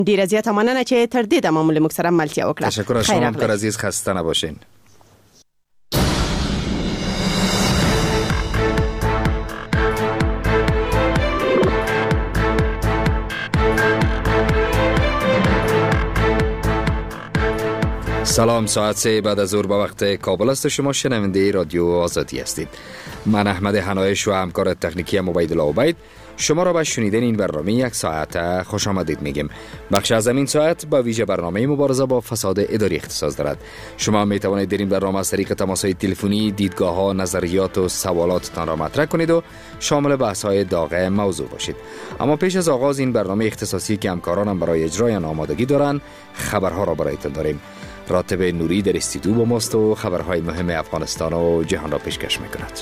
ډیر زیات مننه چې تر دې د معمول موږ سره ملتیا وکړه. تشکر از شما همکار عزیز، خسته نباشین. سلام، ساعت 3 بعد از ظهر به وقت کابل است. شما شنونده رادیو آزادی هستید. من احمد حنایش و همکار تکنیکی عبیدالله عبید شما را به شنیدن این برنامه یک ساعت خوش آمدید میگیم. بخش از این ساعت با ویژه برنامه مبارزه با فساد اداری اختصاص دارد. شما می توانید در این برنامه از طریق تماس‌های تلفنی دیدگاه‌ها، نظریات و سوالاتتان را مطرح کنید و شامل بحث‌های داغ موضوع باشید. اما پیش از آغاز این برنامه اختصاصی که همکارانم برای اجرای آن آمادگی دارند، خبرها را برایتان داریم. راتب نوری در استودیو با ماست و خبرهای مهم افغانستان و جهان را پیشکش می‌کند.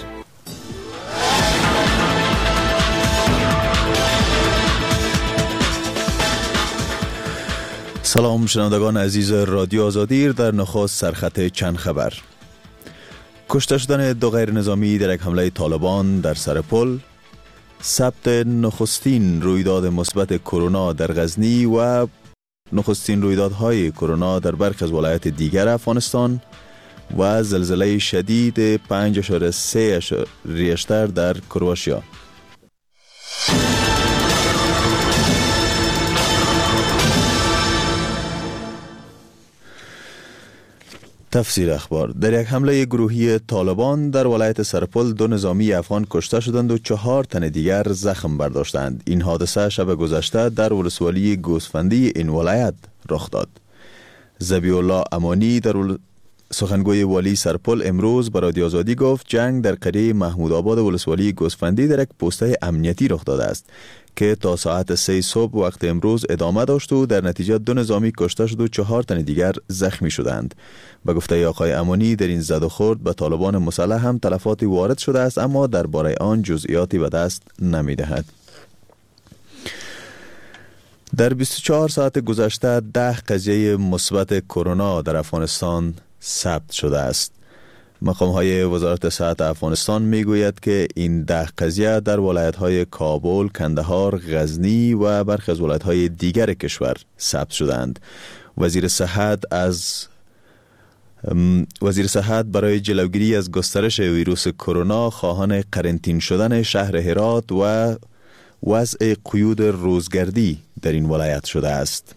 سلام شنوندگان عزیز رادیو آزادی. در نخست سرخط چند خبر. کشته شدن 2 غیر نظامی در یک حمله طالبان در سر پل، ثبت نخستین رویداد مثبت کرونا در غزنی و نخستین رویدادهای کرونا در برخی از ولایات دیگر افغانستان و زلزله شدید 5.3 ریشتر در کرواتیا. تفسیر اخبار. در یک حمله گروهی طالبان در ولایت سرپل 2 نظامی افغان کشته شدند و 4 تن دیگر زخم برداشتند. این حادثه شب گذشته در ولسوالی گوسفندی این ولایت رخ داد. ذبیح الله امانی در سخنگوی والی سرپل امروز به رادیو آزادی گفت جنگ در قریه محمود آباد ولسوالی گوسفندی در یک پوسته امنیتی رخ داده است که تا ساعت 3 صبح وقت امروز ادامه داشت و در نتیجه 2 نظامی کشته شد و 4 تن دیگر زخمی شدند. به گفته آقای امانی در این زد و خورد به طالبان مسلح هم تلفاتی وارد شده است، اما درباره آن جزئیاتی به دست نمی‌دهد. در 24 ساعت گذشته 10 قضیه مثبت کرونا در افغانستان ثبت شده است. مقام‌های وزارت صحت افغانستان میگوید که این 10 قضیه در ولایت‌های کابل، کندهار، غزنی و برخی از ولایت‌های دیگر کشور ثبت شدند. وزیر صحت برای جلوگیری از گسترش ویروس کرونا خواهان قرنطینه شدن شهر هرات و وضع قیود روزگردی در این ولایت شده است.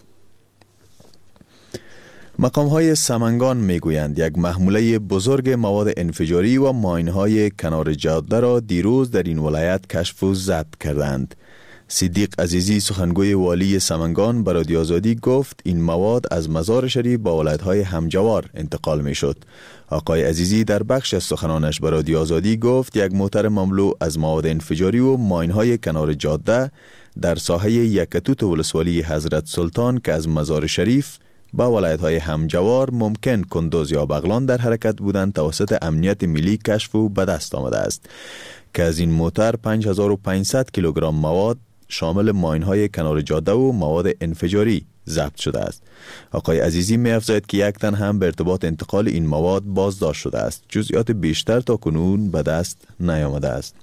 مقام‌های سمنگان میگویند یک محموله بزرگ مواد انفجاری و ماین‌های کنار جاده را دیروز در این ولایت کشف و ضبط کردند. صدیق عزیزی سخنگوی والی سمنگان به رادیو آزادی گفت این مواد از مزار شریف با ولایت‌های همجوار انتقال می‌شد. آقای عزیزی در بخش از سخنانش به رادیو آزادی گفت یک موتر مملو از مواد انفجاری و ماین‌های کنار جاده در ساحه یکتوت ولسوالی حضرت سلطان که از مزار شریف با ولایت‌های همجوار ممکن کندوز یا بغلان در حرکت بودند توسط امنیت ملی کشف و به دست آمده است که از این موتر 5500 کیلوگرم مواد شامل ماین‌های کنار جاده و مواد انفجاری ضبط شده است. آقای عزیزی می‌افزاید که 1 تن هم به ارتباط انتقال این مواد بازداشت شده است. جزئیات بیشتر تا کنون به دست نیامده است.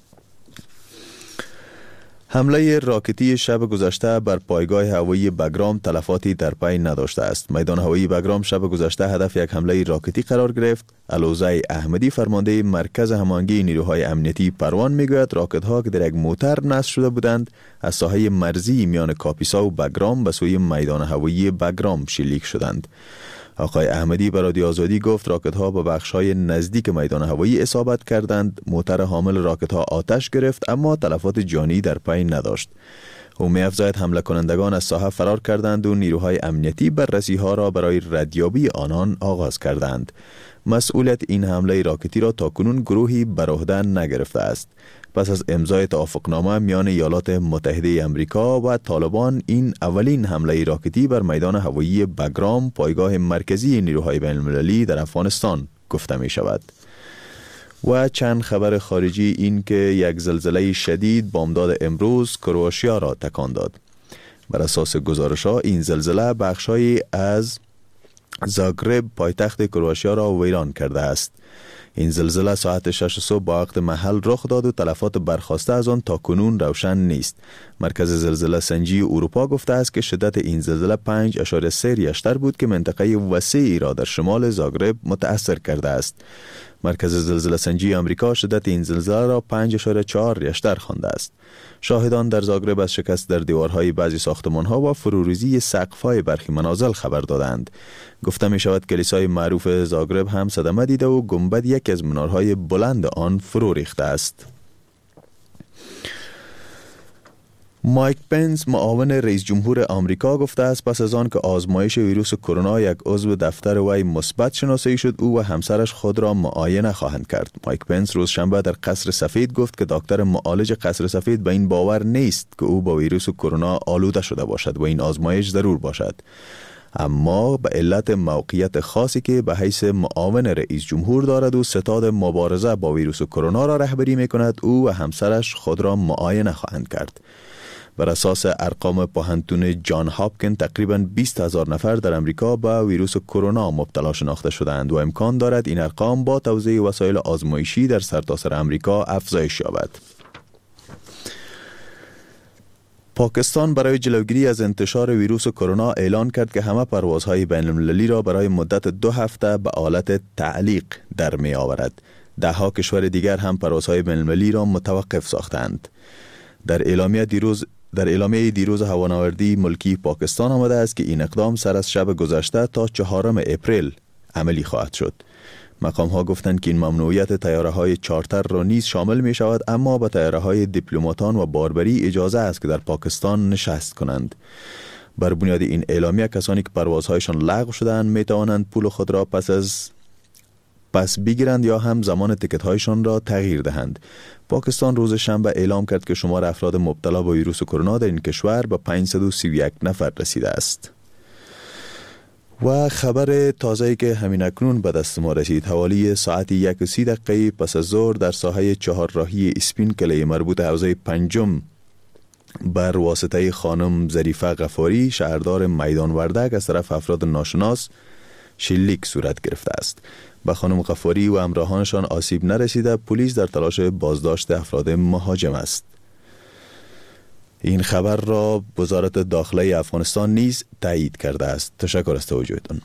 حمله راکتی شب گذشته بر پایگاه هوایی بگرام تلفاتی در پی نداشته است. میدان هوایی بگرام شب گذشته هدف یک حمله راکتی قرار گرفت. علوزه احمدی فرمانده مرکز هماهنگی نیروهای امنیتی پروان میگوید راکت‌ها که در یک موتر نصب شده بودند از ساحه مرزی میان کاپیسا و بگرام به سوی میدان هوایی بگرام شلیک شدند. آقای احمدی به رادیو آزادی گفت راکت‌ها به بخش‌های نزدیک میدان هوایی اصابت کردند. موتر حامل راکت‌ها آتش گرفت اما تلفات جانی در پی نداشت. او می‌افزاید حمله کنندگان از ساحه فرار کردند و نیروهای امنیتی بررسی‌ها را برای ردیابی آنان آغاز کردند. مسئولیت این حمله راکتی را تاکنون گروهی بر عهده نگرفته است. پس از امضای توافقنامه میان ایالات متحده آمریکا و طالبان، این اولین حمله راکتی بر میدان هوایی بگرام، پایگاه مرکزی نیروهای بین‌المللی در افغانستان گفته می شود. و چند خبر خارجی این که یک زلزله شدید بامداد امروز کرواتیا را تکان داد. بر اساس گزارش‌ها این زلزله بخش‌هایی از زاگرب پایتخت کرواتیا را ویران کرده است. این زلزله ساعت 6 صبح با وقت محل رخ داد و تلفات برخاسته از آن تا کنون روشن نیست. مرکز زلزله سنجی اروپا گفته است که شدت این زلزله 5.3 ریشتر بود که منطقه وسیعی را در شمال زاگرب متأثر کرده است. مرکز زلزله سنجی آمریکا شدت این زلزله را 5.4 ریشتر خوانده است. شاهدان در زاگرب از شکست در دیوارهای بعضی ساختمان‌ها و فروریزی سقف‌های برخی منازل خبر دادند. گفته می شود کلیسای معروف زاگرب هم صدمه دیده و گنبد یکی از منارهای بلند آن فرو ریخته است. مایک پنس معاون رئیس جمهور آمریکا گفته است پس از آن که آزمایش ویروس کرونا یک عضو دفتر وی مثبت شناسایی شد او و همسرش خود را معاینه خواهند کرد. مایک پنس روز شنبه در قصر سفید گفت که دکتر معالج قصر سفید به این باور نیست که او با ویروس کرونا آلوده شده باشد و این آزمایش ضرور باشد، اما به علت موقعیت خاصی که به حیث معاون رئیس جمهور دارد و ستاد مبارزه با ویروس کرونا را رهبری می‌کند او و همسرش خود را معاینه خواهند کرد. بر اساس ارقام پوهنتون جان هاپکین تقریباً 20,000 نفر در امریکا با ویروس کرونا مبتلا شناخته شدند و امکان دارد این ارقام با توزیع وسایل آزمایشی در سرتاسر امریکا افزایش یابد. پاکستان برای جلوگیری از انتشار ویروس کرونا اعلان کرد که همه پروازهای بین المللی را برای مدت 2 هفته به حالت تعلیق در می آورد. 10 کشور دیگر هم پروازهای بین المللی را متوقف ساختند. در اعلامیه دیروز هوانوردی ملکی پاکستان آمده است که این اقدام سر از شب گذشته تا 4 اپریل عملی خواهد شد. مقام ها گفتند که این ممنوعیت تیاره های چارتر را نیز شامل می شود، اما به تیاره های دیپلماتان و باربری اجازه است که در پاکستان نشست کنند. بر بنیاد این اعلامیه کسانی که پروازهایشان لغو شده‌اند می توانند پول خود را پس بگیرند یا هم زمان تکت هایشان را تغییر دهند. پاکستان روز شنبه اعلام کرد که شمار افراد مبتلا به ویروس کرونا در این کشور به 531 نفر رسیده است. و خبر تازه‌ای که همین اکنون به دست ما رسید، حوالی ساعت 1:30 پس از ظهر در ساحه 4 راهی اسپین کله مربوط حوزه 5 بر واسطه خانم ظریفه غفاری شهردار میدان وردک از طرف افراد ناشناس شلیک صورت گرفته است. به خانم غفاری و همراهانشان آسیب نرسیده. پلیس در تلاش بازداشت افراد مهاجم است. این خبر را وزارت داخله افغانستان نیز تایید کرده است. تشکر از توجهتان.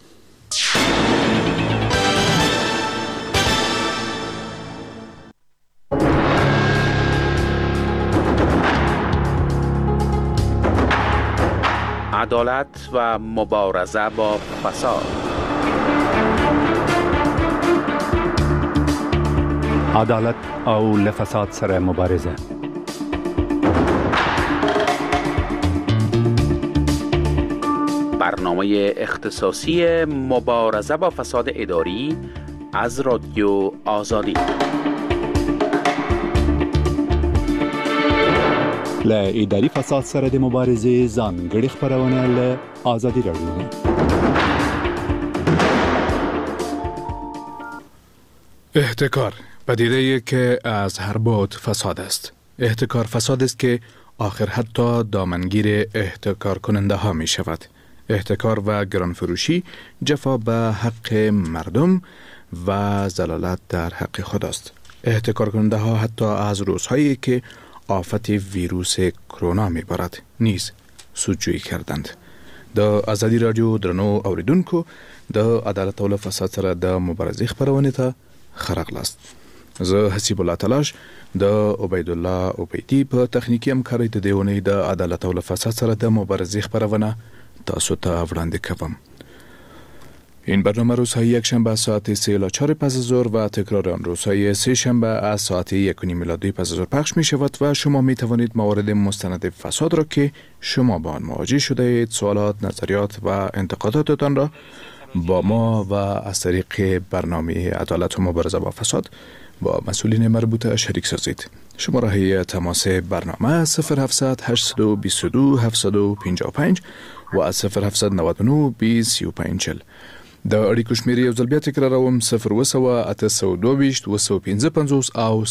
عدالت و مبارزه با فساد. عدالت او لفساد سره مبارزه. برنامه اختصاصی مبارزه با فساد اداری از رادیو آزادی. له اداري فساد سره د مبارزې ځانګړي خبرونه له آزادي رادیو. احتکار پدیده‌ای که از هر بعد فساد است. احتکار فساد است که آخر حتی دامنگیر احتکار کننده ها می شود. احتکار و گرانفروشی جفا به حق مردم و ضلالت در حق خود است. احتکار کننده ها حتی از روزهایی که آفت ویروس کرونا می بارد نیز سودجویی کردند. د آزادی رادیو درنو اوریدونکو د عدالت او فساد سره د مبارزې خبرونه ته خراغلاست. زه حسیب الله تلاش د عبید الله عبیدی په تخنیکی همکارۍ د دیونې د عدالت او فساد سره د مبارزې خبرونه تاسو ته وړاندې کوم. این برنامه روزهای یک شنبه ساعت 3 الی 4 پس از ظهر و تکرار آن روزهای سه شنبه از ساعت 1 میلادی پس از ظهر پخش می شود و شما می توانید موارد مستند فساد را که شما با آن مواجه شده اید، سوالات، نظریات و انتقاداتتان را با ما و از طریق برنامه عدالت و مبارزه با فساد با مسئولین مربوطه شریک سازید. شماره تماس برنامه 0700 822 755 و از 0799 2035. د اړیکو شمیرې یو ځل بیا تکراروم 02822 255 او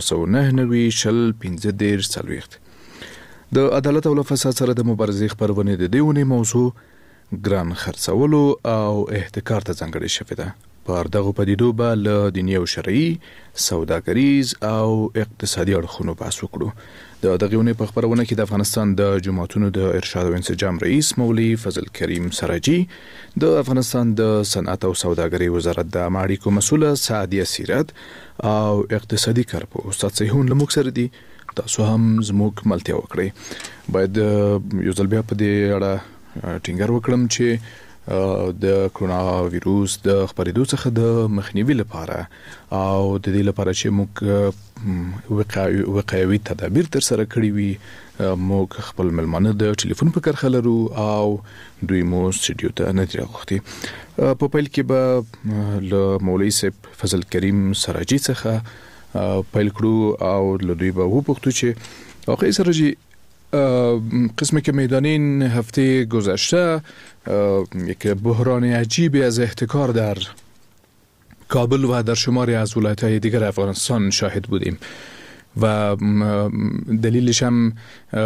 01990 د عدالت او فساد سره د مبارزې خبرونه د دیونې موضوع ګران خرڅولو او احتکار ته ځانګړې شوې ده. پر دغه پدیدو به له دیني او شرعي سوداګریز او اقتصادي اړخونو بحث وکړو. د دغه ونې په خبرونه کې د افغانستان د جماعتونو د ارشاد او انسجام رئیس مولوي فضل کریم سراجي، د افغانستان د صنعت او سوداګرۍ وزارت د اړیکو مسؤله سعدیه سیرت او اقتصادي کارپوه استاد صحیحون لموږ سره دي. تاسو هم زموږ ملتیا وکړئ. باید یو ځل بیا په دې اړه ټینګار وکړم چې د کرونا ویروس د خپرېدو څخه د مخنیوي لپاره او د دې لپاره چې موږ وقایوي تدابیر تر سره کړی وي، موږ خپل ملمانه د ټلیفون په کرخه لرو او دوی مو سټډیو ته نه دي راغوښتي. په پیل کې به له مولوي صاحب فضل کریم سراجي څخه پیل کړو او له دوی به وپوښتو چې آقای سراجی، قسمی که میدانین هفته گذشته یک بحران عجیبی از احتکار در کابل و در شماری از ولایت‌های دیگر افغانستان شاهد بودیم و دلیلش هم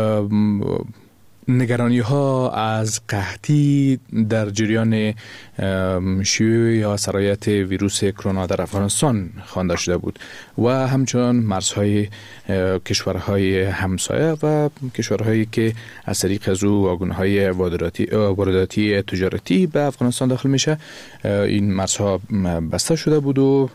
نگرانی ها از قحطی در جریان شیوع یا سرایت ویروس کرونا در افغانستان خوانده شده بود و همچنان مرزهای کشورهای همسایه و کشورهایی که از طریق از او واگن‌های وارداتی تجارتی به افغانستان داخل میشه، این مرزها بسته شده بود و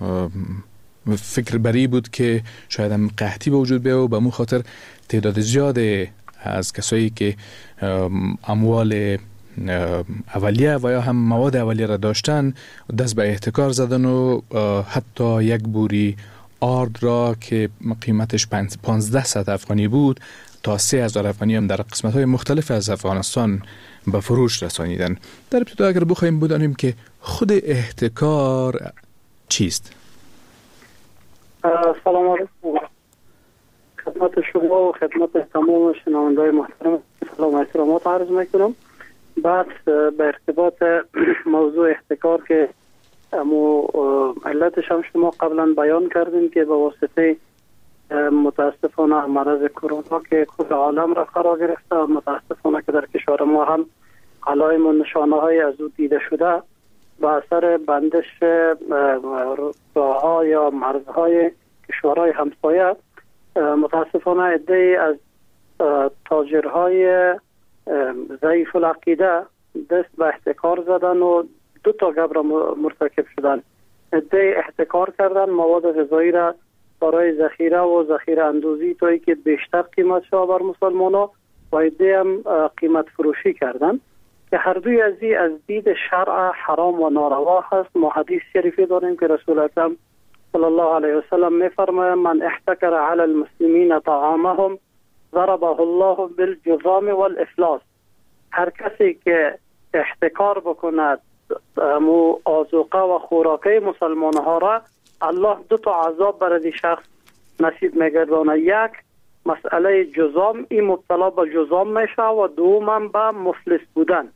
فکر بری بود که شاید هم قحطی به وجود بیاید و به مو خاطر تعداد زیاد از کسایی که اموال اولیه و یا هم مواد اولیه را داشتن دست به احتکار زدن و حتی یک بوری آرد را که قیمتش 1500 افغانی بود تا 3000 افغانی هم در قسمت‌های مختلف از افغانستان به فروش رسانیدن. در ابتدا اگر بخوایم بدانیم که خود احتکار چیست؟ سلام علیکم. خدمت شما و خدمت تمام شنونده‌های محترم سلام و احترامات عرض میکنم. بعد به ارتباط موضوع احتکار که علتش هم شما قبلا بیان کردین که به واسطه متاسفانه مرض کرونا که کل عالم را فرا گرفته و متاسفانه که در کشور ما هم علائم و نشانه های از او دیده شده، به اثر بندش راه‌ها یا مرزهای کشورهای همسایه متاسفانه عده‌ای از تاجرهای ضعیف العقیده دست به احتکار زدن و 2 گبر را مرتکب شدن. عده‌ای احتکار کردن مواد غذایی را برای ذخیره و ذخیره اندوزی تا که بیشتر قیمت شد بر مسلمان‌ها و عده‌ای هم قیمت فروشی کردن که هر دوی از دید شرع حرام و ناروا هست. ما حدیث شریفی داریم که رسول اکرم صلی الله علیه و سلم می‌فرمایند من احتکر علی المسلمین طعامهم ضربه الله بالجذام والافلاس. هر کسی که احتکار بکند آذوقه و خوراکه مسلمان‌ها را، الله 2 عذاب برای شخص نصیب می‌گرداند. یک مسئله جذام، این مبتلا به جذام میشه و دوم به مفلس بودن.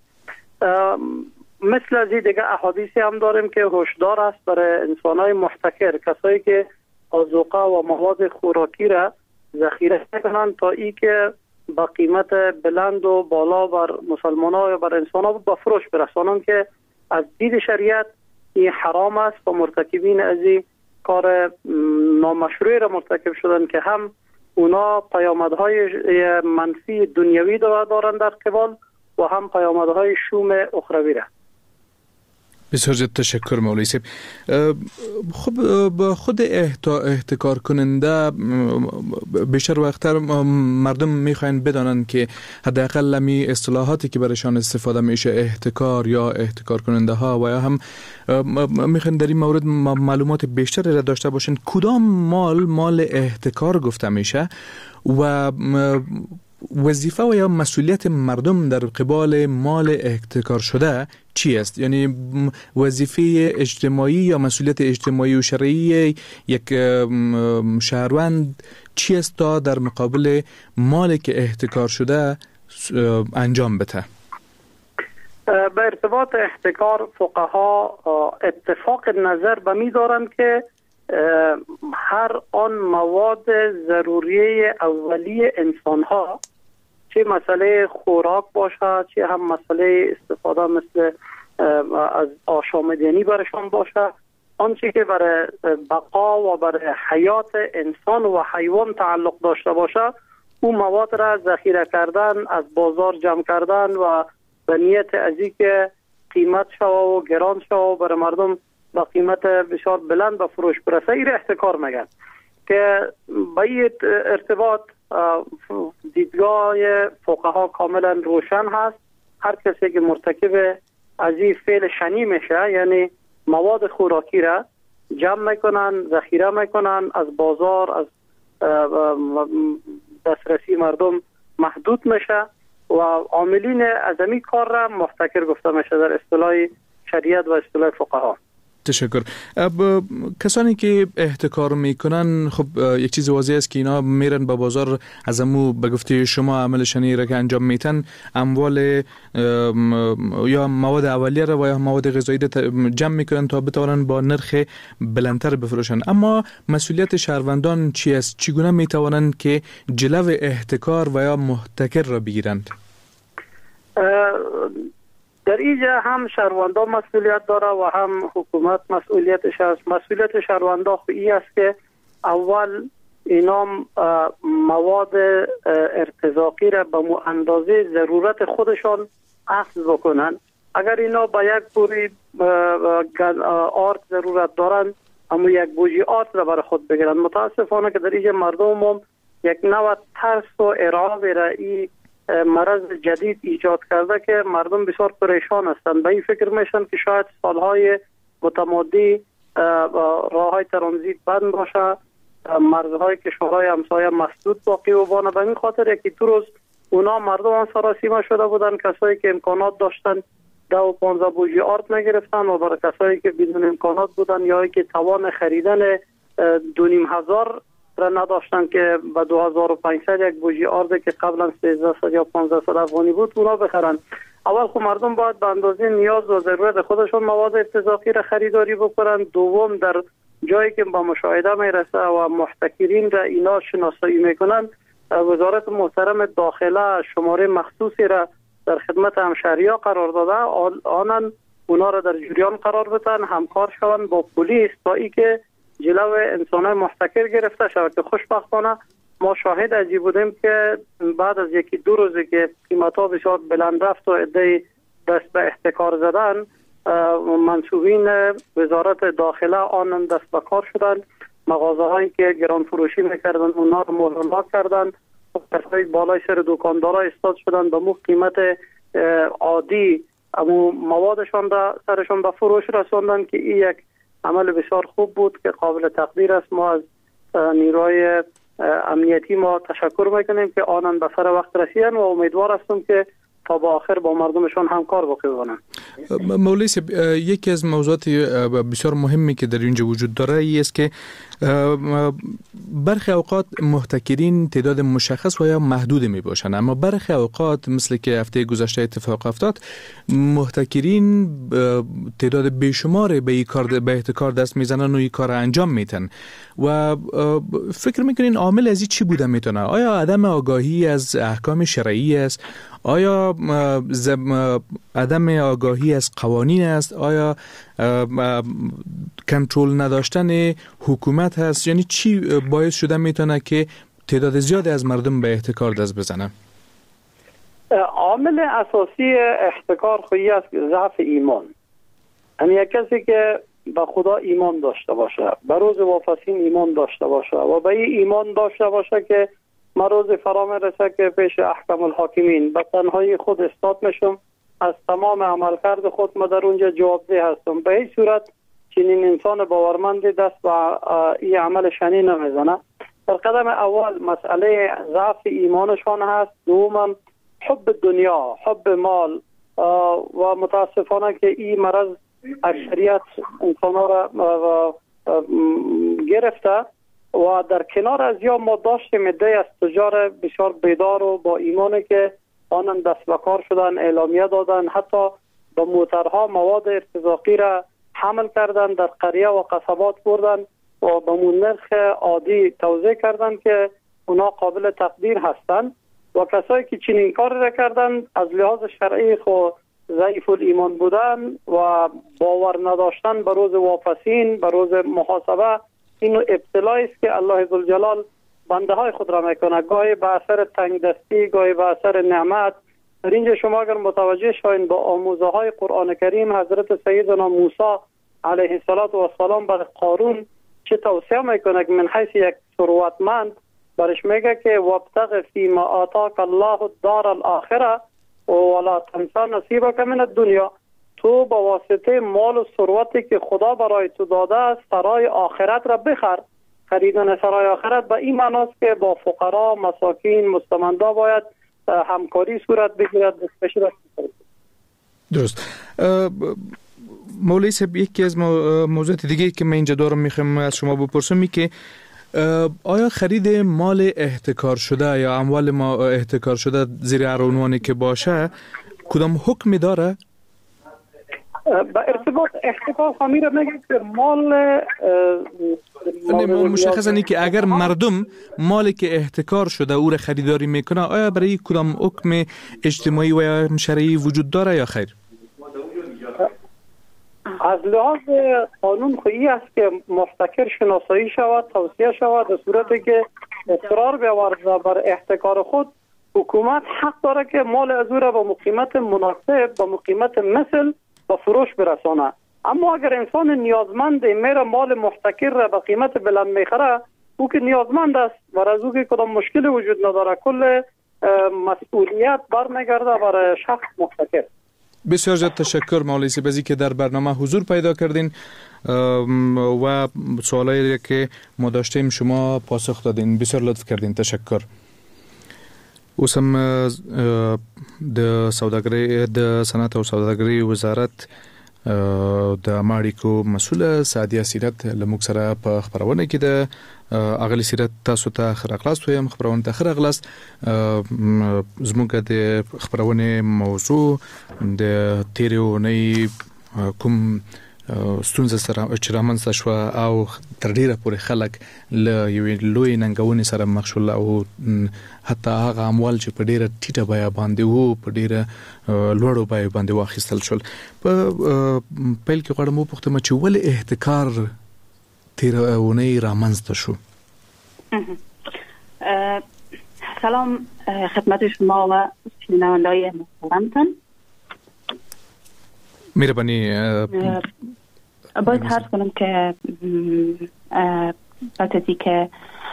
مثل از دیگه احادیثی هم داریم که هشدار است برای انسان‌های محتکر، کسایی که آذوقه و مواد خوراکی را ذخیره میکنند تا ای که با قیمت بلند و بالا بر مسلمان‌ها یا بر انسان‌ها به فروش برسانند که از دید شریعت این حرام است و مرتکبین از این کار نامشروع را مرتکب شدن که هم اونا پیامدهای منفی دنیوی دارند در قبال و هم پیامدهای شوم اخروی را. بسیار زیاد تشکر مولوی صاحب. خب با خود احتکار کننده بیشتر وقتر مردم میخواین بدانند که حداقل می اصطلاحاتی که برایشان استفاده میشه احتکار یا احتکار کننده ها و یا هم میخواین در این مورد معلومات بیشتری را داشته باشین. کدام مال احتکار گفته میشه و وظیفه و یا مسئولیت مردم در قبال مال احتکار شده چی است؟ یعنی وظیفه اجتماعی یا مسئولیت اجتماعی و شرعی یک شهروند چی است تا در مقابل مالی که احتکار شده انجام بده؟ به ارتباط احتکار فقها اتفاق نظر به می دارند که هر آن مواد ضروری اولیه انسان ها، چه مسئله خوراک باشه چه هم مسئله استفاده مثل از آشامدنی برشان باشه، آنچه که برای بقا و برای حیات انسان و حیوان تعلق داشته باشه، او مواد را ذخیره کردن، از بازار جمع کردن و به نیت از اینکه قیمت شو و گران شو و برای مردم با قیمت بسیار بلند به فروش برسه، این احتکار میگن. که با این ارتباط دیدگاه فقها کاملا روشن هست. هر کسی که مرتکب از این فعل شنی میشه، یعنی مواد خوراکی را جمع میکنن، ذخیره میکنن، از بازار، از دسترسی مردم محدود میشه و عاملین از این کار را محتکر گفته میشه در اصطلاح شریعت و اصطلاح فقها. تشکر. کسانی که احتکار میکنن، خب یک چیز واضح است که اینا میرن با بازار، از امو به گفته شما عمل شنی را که انجام میتن اموال یا مواد اولیه را و یا مواد غذایی را جمع میکنن تا بتوانن با نرخ بلندتر بفروشن. اما مسئولیت شهروندان چی است؟ چگونه میتوانند که جلو احتکار و یا محتکر را بگیرند؟ در اینجا هم شهروندان مسئولیت داره و هم حکومت مسئولیتش است. مسئولیت شهروندان این است که اول اینا مواد ارتزاقی را به اندازه ضرورت خودشان اخذ بکنن. اگر اینا با یک بوری آرد ضرورت دارن، اما یک بوجی آرد را برای خود بگیرن. متاسفانه که در اینجا مردم هم یک نوع ترس و ارعاب را این مرض جدید ایجاد کرده که مردم بسیار پریشان هستند. به این فکر میشن که شاید سالهای متمادی راههای ترانزیت بند باشه، مرزهای کشورهای همسایه مسدود باقی و بانه. به این خاطر یکی دو روز اونا مردم سراسیمه شده بودن، کسایی که امکانات داشتن 10 و 15 بوجی آرد نگرفتن و برای کسایی که بدون امکانات بودن یا که توان خریدن 2500 را نداشتن که به 2500 یک بوجی آرد که قبلا 1300 یا 1500 افغانی بود اونا بخرن. اول خب مردم باید به اندازه نیاز و ضرورت خودشون مواد ارتزاقی را خریداری بکنن. دوم، در جایی که با مشاهده میرسه و محتکرین را اینا شناسایی میکنن، وزارت محترم داخله شماره مخصوصی را در خدمت همشهری‌ها قرار داده، آنن اونا را در جریان قرار بدن، همکار شوند با پلیس تا اینکه جلو انسانای محتکر گرفته شود. که خوشبختانه ما شاهد ازی بودیم که بعد از یکی دو روزی که قیمت‌ها بسیار بلند رفت و عده‌ای دست به احتکار زدن، منصوبین وزارت داخله آنان دست به کار شدن. مغازه‌هایی که گران فروشی می‌کردن اونا رو مهلت کردن، کسایی بالای سر دکاندارا ایستاد شدن، به مو قیمت عادی اما موادشان را سرشان به فروش رساندن که این یک عمل بسیار خوب بود که قابل تقدیر است. ما از نیروی امنیتی ما تشکر میکنیم که آنان به سر وقت رسیدن و امیدوار هستم که تا با آخر با مردمشون همکار بکنن. مولوی صاحب، یکی از موضوعات بسیار مهمی که در اینجا وجود داره ای است که برخی اوقات محتکرین تعداد مشخص و یا محدود می باشند، اما برخی اوقات مثل که هفته گذشته اتفاق افتاد محتکرین تعداد بیشمار به احتکار دست میزنن و این کار انجام میتن. و فکر میکنین عامل از این چی بوده میتونه؟ آیا عدم آگاهی از احکام شرعی است؟ آیا عدم آگاهی از قوانین است؟ آیا کنترل نداشتن حکومت هست؟ یعنی چی باعث شده میتونه که تعداد زیادی از مردم به احتکار دست بزنن؟ عامل اساسی احتکار خویی است ضعف ایمان. یک کسی که به خدا ایمان داشته باشه، به روز واپسین ایمان داشته باشه و به این ایمان داشته باشه که من روز فرا میرسه که پیش احکام الحاکمین به تنهایی خود استاد میشم، از تمام عملکرد خود ما در اونجا جوابدeh هستم. به این صورت چنین انسان باورمند دست به این عمل شنی نمیزنه. در قدم اول مسئله ضعف ایمانشان هست. دوما حب دنیا، حب مال و متاسفانه که این مرض اکثریت انسان‌ها را گرفته و در کنار از یا ما داشتیم عده از تجار بسیار بیدار و با ایمانی که آنان دست به کار شدن، اعلامیه دادن، حتی با موترها مواد ارتزاقی را حمل کردن، در قریه و قصبات بردن و به نرخ عادی توزیع کردن که اونا قابل تقدیر هستند. و کسایی که چنین کار را کردن از لحاظ شرعی خو ضعیف الایمان بودن و باور نداشتن به روز واپسین، به روز محاسبه، اینو ابتلایی است که الله ذوالجلال بنده های خود را میکنه، گاهی به اثر تنگدستی، گاهی به اثر نعمت. در اینجا شما اگر متوجه شوین با آموزه های قرآن کریم، حضرت سیدنا موسی علیه السلام به قارون چه توصیه میکنه که من حیث یک ثروتمند برش میگه که وابتغ فیما آتاک الله الدار الاخره ولا تنسا نصیبک من الدنیا، تو با واسطه مال و ثروتی که خدا برای تو داده است سرای آخرت را بخر. خریدن سرای آخرت به این معناست که با فقرا، مساکین، مستمندا باید همکاری صورت بگیرد. درست. مولوی صاحب، یکی از موضوعات دیگه که من اینجا دارم میخوام از شما بپرسم که آیا خرید مال احتکار شده یا اموال ما احتکار شده زیر هر عنوانی که باشه کدام حکمی داره؟ با ارتباط احتکار خمیر میگه که مال مشخصا که اگر مردم مالی که احتکار شده او را خریداری میکنه آیا برای کدام حکم اجتماعی و یا شرعی وجود داره یا خیر؟ از لحاظ قانون خویی است که محتکر شناسایی شود، توصیه شود. در صورتی که اصرار بیاورده بر احتکار خود، حکومت حق داره که مال از او را با قیمت مناسب، با قیمت مثل با فروش برسانه. اما اگر انسان نیازمند میره مال محتکر را به قیمت بلند میخره، او که نیازمند است و از او که کدام مشکل وجود نداره، کل مسئولیت برمیگرده بر شخص محتکر. بسیار زیاد تشکر مولوی صاحب از اینکه در برنامه حضور پیدا کردین و سوالایی که ما داشتیم شما پاسخ دادین. بسیار لطف کردین. تشکر. اوسم د سوداګرۍ د صنعت او سوداګرۍ وزارت د ماړیکو مسؤله سعدیه سیرت لموږ سره په خبرونه کې د اغلی سیرت تاسو ته خراغلاست ویم خبرونه ته خراغلاست. زموږ د خبرونه موضوع د تیرونی کوم ستونزه سره چې رامنځته شو او تر ډیره پورې خلک له یوې لوی ننګونې سره مخ شول او حتی هغه اموال چې په ډیره ټیټه بیه باندې وو په ډیره لوړو بیه باندې واخیستل شول. په پیل کې غواړم وپوښتم چې ولې احتکار تیرونی رامنځته شو؟ سلام خدمت شما و شنونده‌های محترمتان. مهربانی. باید حرف کنم که بعد که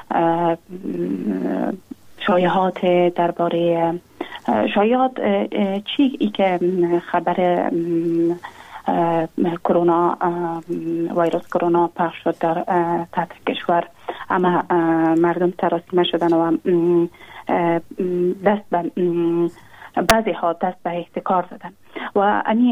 شایعات درباره شایعات چی ای که خبر کرونا ویروس کرونا پخش شد در سطح کشور، اما مردم تراسیمه شدن و دست به بعضی ها دست به احتکار زدن و انی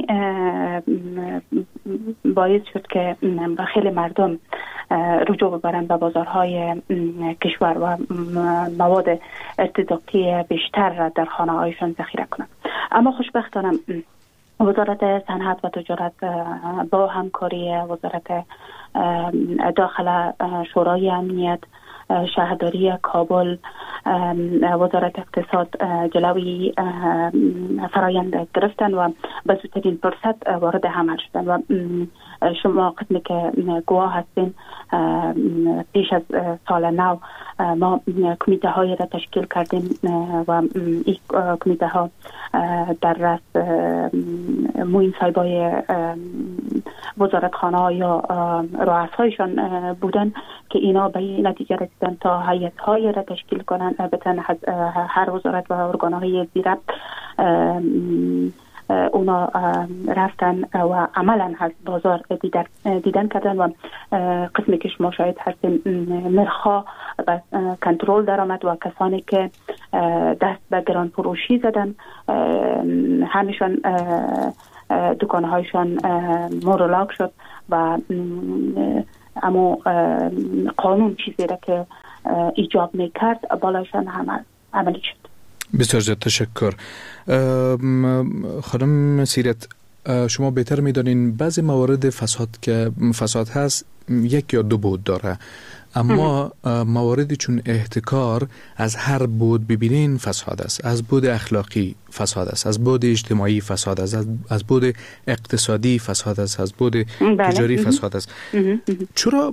باعث شد که خیلی مردم رجوع ببرند به بازارهای کشور و مواد ارتداکی بیشتر را در خانه هایشان ذخیره کنند. اما خوشبختانه وزارت صنعت و تجارت با همکاری وزارت داخله، شورای امنیت، شهرداری کابل، وزارت اقتصاد جلوی فرایند گرفتن و به زودترین فرصت وارد عمل شدن و شما قسمی که گواه هستین پیش از سال نو ما کمیته های را تشکیل کردیم و این کمیته ها در رأس موین صاحبای وزارت خانه یا رؤسایشان بودن که اینا به این نتیجه رسیدن تا هیئت های را تشکیل کنند. البته هر وزارت و ارگان های زیرک اونا رفتن و عملا از بازار دیدن کردن و قسمی که شما شاید هستیم نرخ‌ها و کنترل درآمد و کسانی که دست به گران فروشی زدن همیشون دکانهایشان مورولاک شد و اما قانون چیزی را که ایجاب میکرد بالایشان عملی شد. بسیار زیاد تشکر. خانم سیرت، شما بهتر میدانین بعضی موارد فساد هست یک یا دو بود داره، اما مواردی چون احتکار از هر بود ببینین فساد است، از بود اخلاقی فساد است، از بود اجتماعی فساد است، از بود اقتصادی فساد است، از بود تجاری فساد است. چرا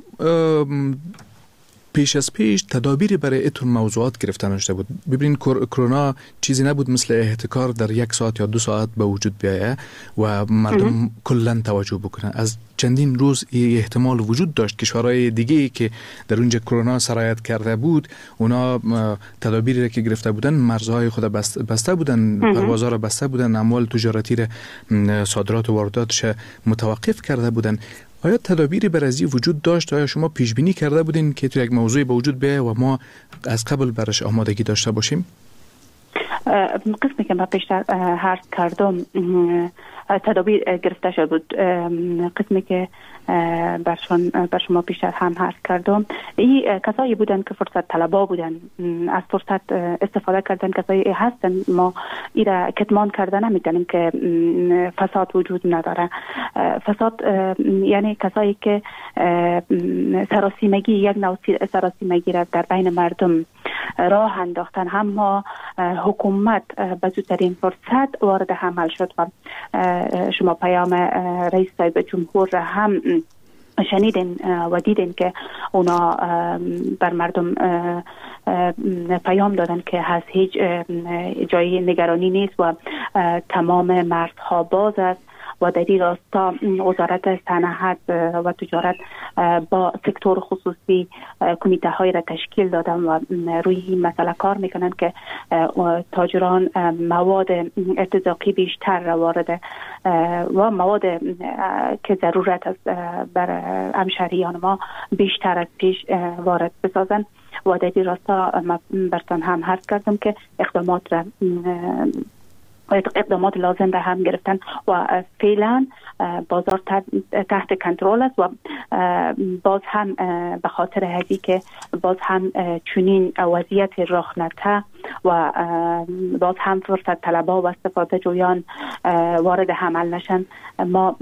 پیش از پیش تدابیری برای ایتون موضوعات گرفته نشده بود؟ ببینید کرونا چیزی نبود مثل احتکار در 1 ساعت یا 2 ساعت به وجود بیایه و مردم کلن توجه بکنن. از چندین روز احتمال وجود داشت کشورهای دیگه که در اونجا کرونا سرایت کرده بود اونا تدابیری را که گرفته بودن مرزهای خود بسته بودن، پروازها را بسته بودن، اموال تجارتی را صادرات و وارداتش متوقف کرده بودن. آیا تدابیری برای وجود داشت؟ آیا شما پیش بینی کرده بودین که تو یک موضوعی به وجود بیاید و ما از قبل برش آمادگی داشته باشیم؟ قسمی که ما پیشتر عرض کردم تدابیر گرفته شده بود. قسمی که بر شما پیشتر هم عرض کردم، این کسایی بودن که فرصت طلبا بودن، از فرصت استفاده کردن. کسایی هستن ما ایره کتمان کرده نمیتونیم که فساد وجود نداره. فساد یعنی کسایی که سراسیمگی، یک نوع سراسیمگی را در بین مردم راه انداختن. اما حکومت به زودترین فرصت وارد عمل شد و شما پیام رئیس صاحب جمهور را هم شنیدین و دیدین که اونا بر مردم پیام دادن که از هیچ جای نگرانی نیست و تمام مرزها باز است و در این راستا وزارت صنعت و تجارت با سکتور خصوصی کمیته های را تشکیل دادن و روی این مسئله کار میکنن که تاجران مواد ارتزاقی بیشتر را وارد و مواد که ضرورت است بر همشهریان ما بیشتر از پیش وارد بسازن. و در این راستا برتان هم عرض کردم که اقدامات لازم را هم گرفتن و فعلا بازار تحت کنترل است و باز هم به خاطر هدی که باز هم چنین وضعیت رخ نده و باز هم فرصت طلبا و استفاده جویان وارد عمل نشن، ما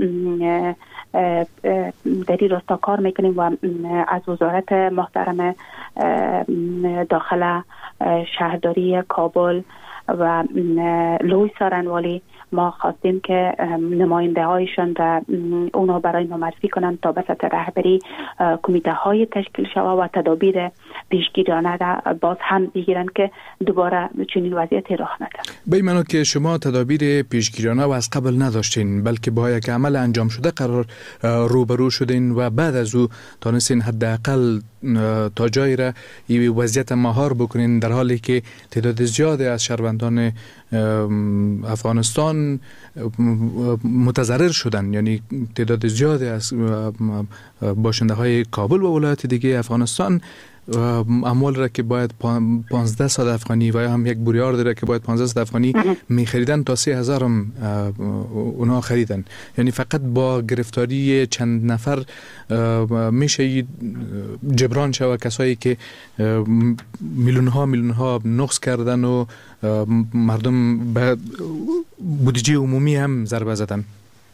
در این راستا کار میکنیم و از وزارت محترم داخله، شهرداری کابل و لوی سارنوالی ما خواستیم که نماینده هایشان را اونا برای ما معرفی کنند تا به سطح رهبری کمیته های تشکیل شود و تدابیر پیشگیرانه را باز هم بگیرند که دوباره چنین وضعیتی رخ نده. به این معنی که شما تدابیر پیشگیرانه و از قبل نداشتین، بلکه با یک عمل انجام شده قرار روبرو شدین و بعد از او تانستین حداقل تا جایی را این وضعیت مهار بکنین، در حالی که تعداد زیادی از شهروندان افغانستان متضرر شدن. یعنی تعداد زیادی از باشنده های کابل و ولایات دیگه افغانستان اموال را که باید 1500 افغانی و یا هم یک بوریارد را که باید 1500 افغانی می خریدن تا 3000 اونا خریدن. یعنی فقط با گرفتاری چند نفر میشه جبران شود کسایی که میلیون ها نقص کردن و مردم به بودجه عمومی هم ضربه زدن.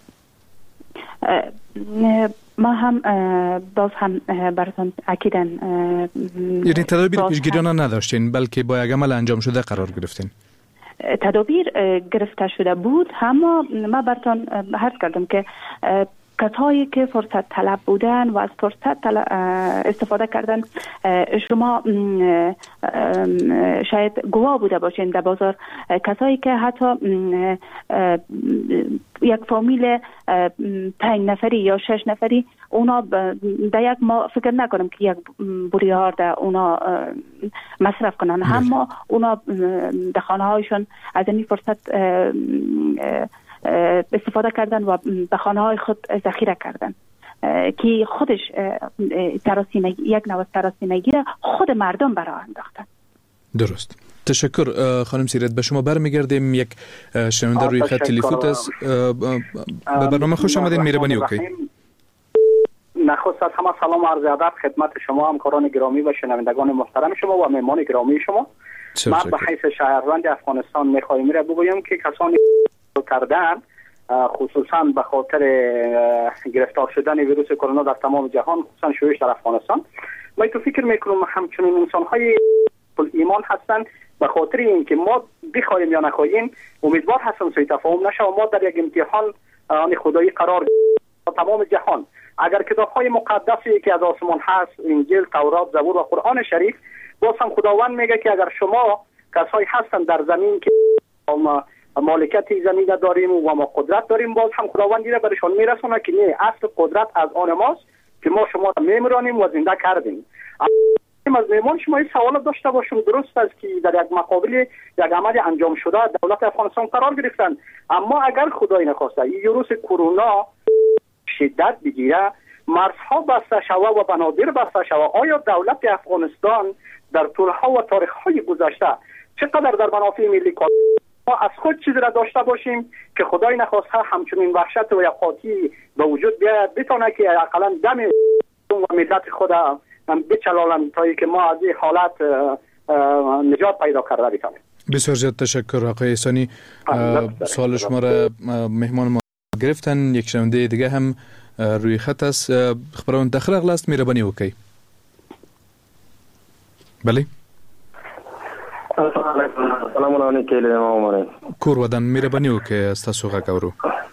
ما هم باز هم براتون اکیدن یعنی تدابیر پیشگیرانه نداشتین، بلکه با یک عمل انجام شده قرار گرفتین. تدابیر گرفته شده بود، اما ما براتون عرض کردم که کسایی که فرصت طلب بودن و از فرصت استفاده کردن، شما شاید گواه بوده باشین در بازار، کسایی که حتی یک فامیل 5 نفری یا 6 نفری اونا در یک ما فکر نکنم که یک بوریار در اونا مصرف کنن، اما اونا در خانه هایشون از این فرصت استفاده کردن و به خانه های خود ذخیره کردن که خودش یک نوع سراسیمگی را خود مردم برای انداختن. درست. تشکر خانم سیرت. به شما برمیگردیم. یک شنونده روی خط تلفن است. به برنامه خوش آمدین. مهربانی وکړئ. نخست از همه سلام و عرض ادب خدمت شما همکاران گرامی و شنوندگان محترم شما و مهمان گرامی شما. من به حیث شهروند افغانستان میخوایم را بگویم که کسانی کردن خصوصا به خاطر گرفتار شدن ویروس کرونا در تمام جهان، خصوصا شویش در افغانستان. من تو فکر میکنم همچنین انسان‌های ایمان هستند، به خاطر اینکه ما بخوایم یا نخواهیم امیدوار هستم سوء تفاهم نشه و ما در یک امتحان خدایی قرار تمام جهان. اگر کتاب‌های مقدسی که از آسمان هست، انجیل، تورات، زبور و قرآن شریف، باز هم خداوند میگه که اگر شما کسایی هستن در زمین که مالکیت زمین داریم و ما قدرت داریم، باز هم خداوند دیره برشان میرسونه که نه، اصل قدرت از آن ماست که ما شما را میمرانیم و زنده کردیم. از میمان شما این سوال داشته باشم، درست است که در یک مقابل یک عمل انجام شده دولت افغانستان قرار گرفتن، اما اگر خدای نخواسته این ویروس کرونا شدت بگیره، مرزها بسته شود و بنادر بسته شود، آیا دولت افغانستان در طولها و تاریخهای گذشته چقدر در منافع ملی کار ما از خود چیزی را داشته باشیم که خدای نخواسته همچنین وحشت و یقاطی به وجود بیاید، بتونه که اقلا دم و ملت خود بچلالن تا که ما از این حالت نجات پیدا کرده بتونیم. بسیار زیاد تشکر آقای احسانی. سوال شما را مهمان ما گرفتن. یک شنونده دیگه هم روی خط است. خبرون داخل است، مهربانی وکړئ. بله. سلام علیکم. کور ودان مهربانی وکړئ، تاسو غږ اورو.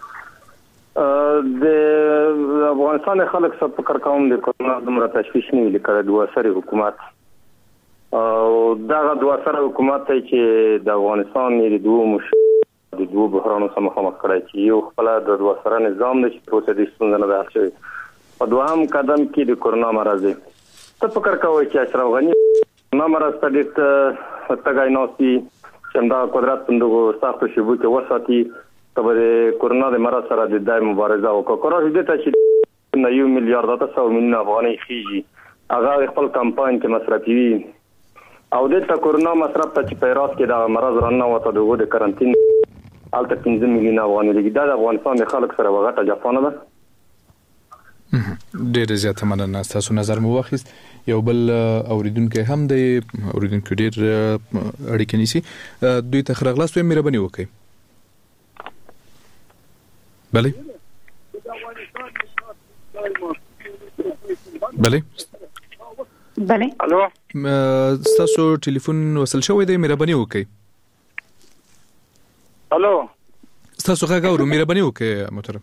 د افغانستان خلک څه فکر کوم د کرونا دومره تشویش نه ویل کړی دوه سری حکومت او دا دوه سری حکومت چې د افغانستان د دوه بحرانو سره مخامخ کړی چې یو خپل د دوه سره نظام نشي پروسه د ستونزې نه ده شوی او دوهم قدم کې د کرونا مرض ته فکر کوي چې اشرف غنی کرونا مرض ته د تګای نوسي چې دا قدرت پندغه سختو شیبو کې وساتي تبه کرونا د مرض سره د دای مبارزه وکړه. کورا دې ته چې 1 میلیارډ 900 میلیون افغانۍ خيږي هغه خپل کمپاین کې مصرفي او د کرونا مصرف ته چې پیراس کې د مرض رانه وته دغه د کارانتین الته 15 میلیون افغانۍ لګي. د افغانستان د خلک سره وغټه جفانه ده. ډېر زیات مننه، تاسو نظر مو واخیست. یو بل اوریدونکو هم د اوریدونکو ډېر اړیکې نیسي، دوی ته خرغلاس وي، مهرباني وکړئ. بله بله بله الو، تاسو ټلیفون وصل شوی دی، مهرباني وکړئ. الو، تاسو غږ اورو، مهرباني وکړئ محترم.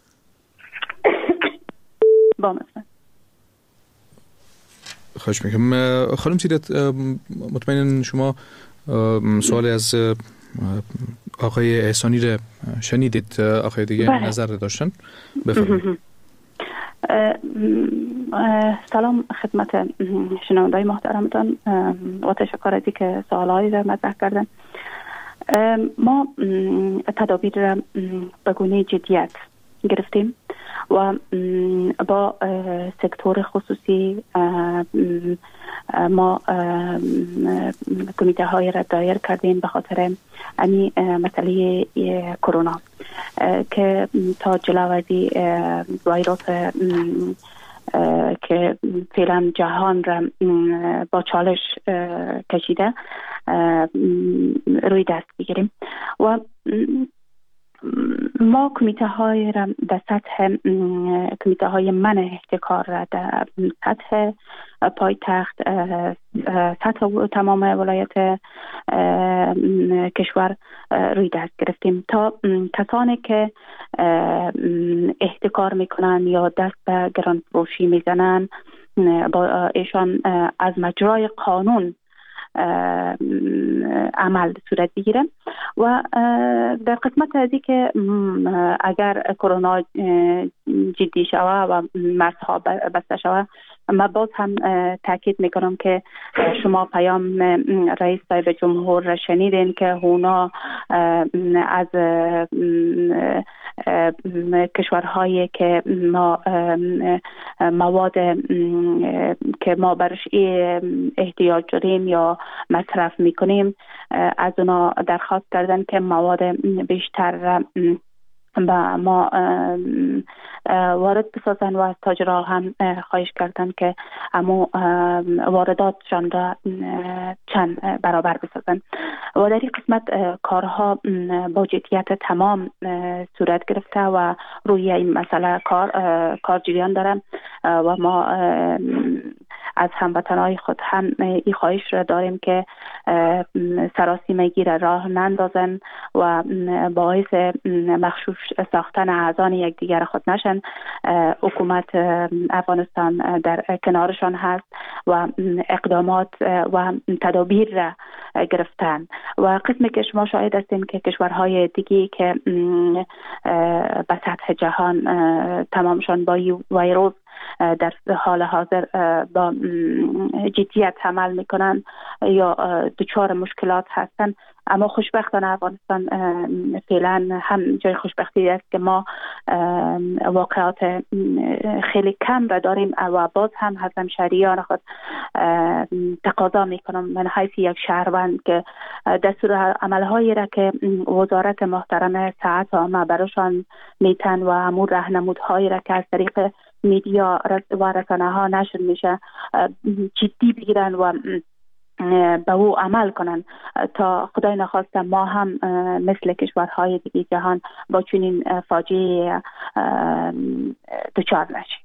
خواهش میکنم. خانم سیرت، مطمئنا شما سوال از آقای احسانی را شنیدید، آقای دیگه نظر داشتن؟ بفرمایید. سلام خدمت شنونده‌های محترمتان و تشکر از اینکه سوالایی را مطرح کردن. ما تدابیر را به گونه جدیت گرفتیم و با سکتور خصوصی ما کمیته های را دایر کردیم به خاطر این مسئله کرونا که تا جلوی ویروس که فعلا جهان را با چالش کشیده روی دست بگیریم و ما کمیته های را در سطح کمیته های منع احتکار را در سطح پایتخت، سطح تمام ولایت کشور روی دست گرفتیم تا کسانی که احتکار میکنن یا دست به گرانفروشی میزنن با ایشان از مجرای قانون عمل صورت بگیره و در قسمت از که اگر کرونا جدی شود و مرزها بسته شود، من باز هم تاکید میکنم که شما پیام رئیس صاحب جمهور را شنیدین که اونا از کشورهایی که ما مواد که ما برش احتیاج داریم یا مصرف میکنیم از اونا درخواست کردن که مواد بیشتر با ما وارد بسازن و از تاجرها هم خواهش کردن که امو وارداتشان را چند برابر بسازن و در این قسمت کارها با جدیت تمام صورت گرفته و روی این مسئله کار جریان دارم و ما از هموطنهای خود هم این خواهش را داریم که سراسیمگی را راه نندازن و باعث مغشوش ساختن اعضان یکدیگر خود نشن. حکومت افغانستان در کنارشان هست و اقدامات و تدابیر را گرفتن و قسمی که شما شاهد هستیم که کشورهای دیگه که به سطح جهان تمامشان با ویروس در حال حاضر با جدیت عمل میکنن یا دچار مشکلات هستن، اما خوشبختانه افغانستان فعلا هم جای خوشبختی است که ما واقعات خیلی کم را داریم و باز هم حسن شهریان خود تقاضا میکنم من حیث یک شهروند که دستور عملهایی را که وزارت محترم ساعت عامه براشان میتن و امور راهنمودهایی را که از طریق میدیا و رسانه ها نشر میشه جدی بگیرن و به او عمل کنن تا خدای نخواسته ما هم مثل کشورهای دیگه جهان با چنین فاجعه دچار نشیم.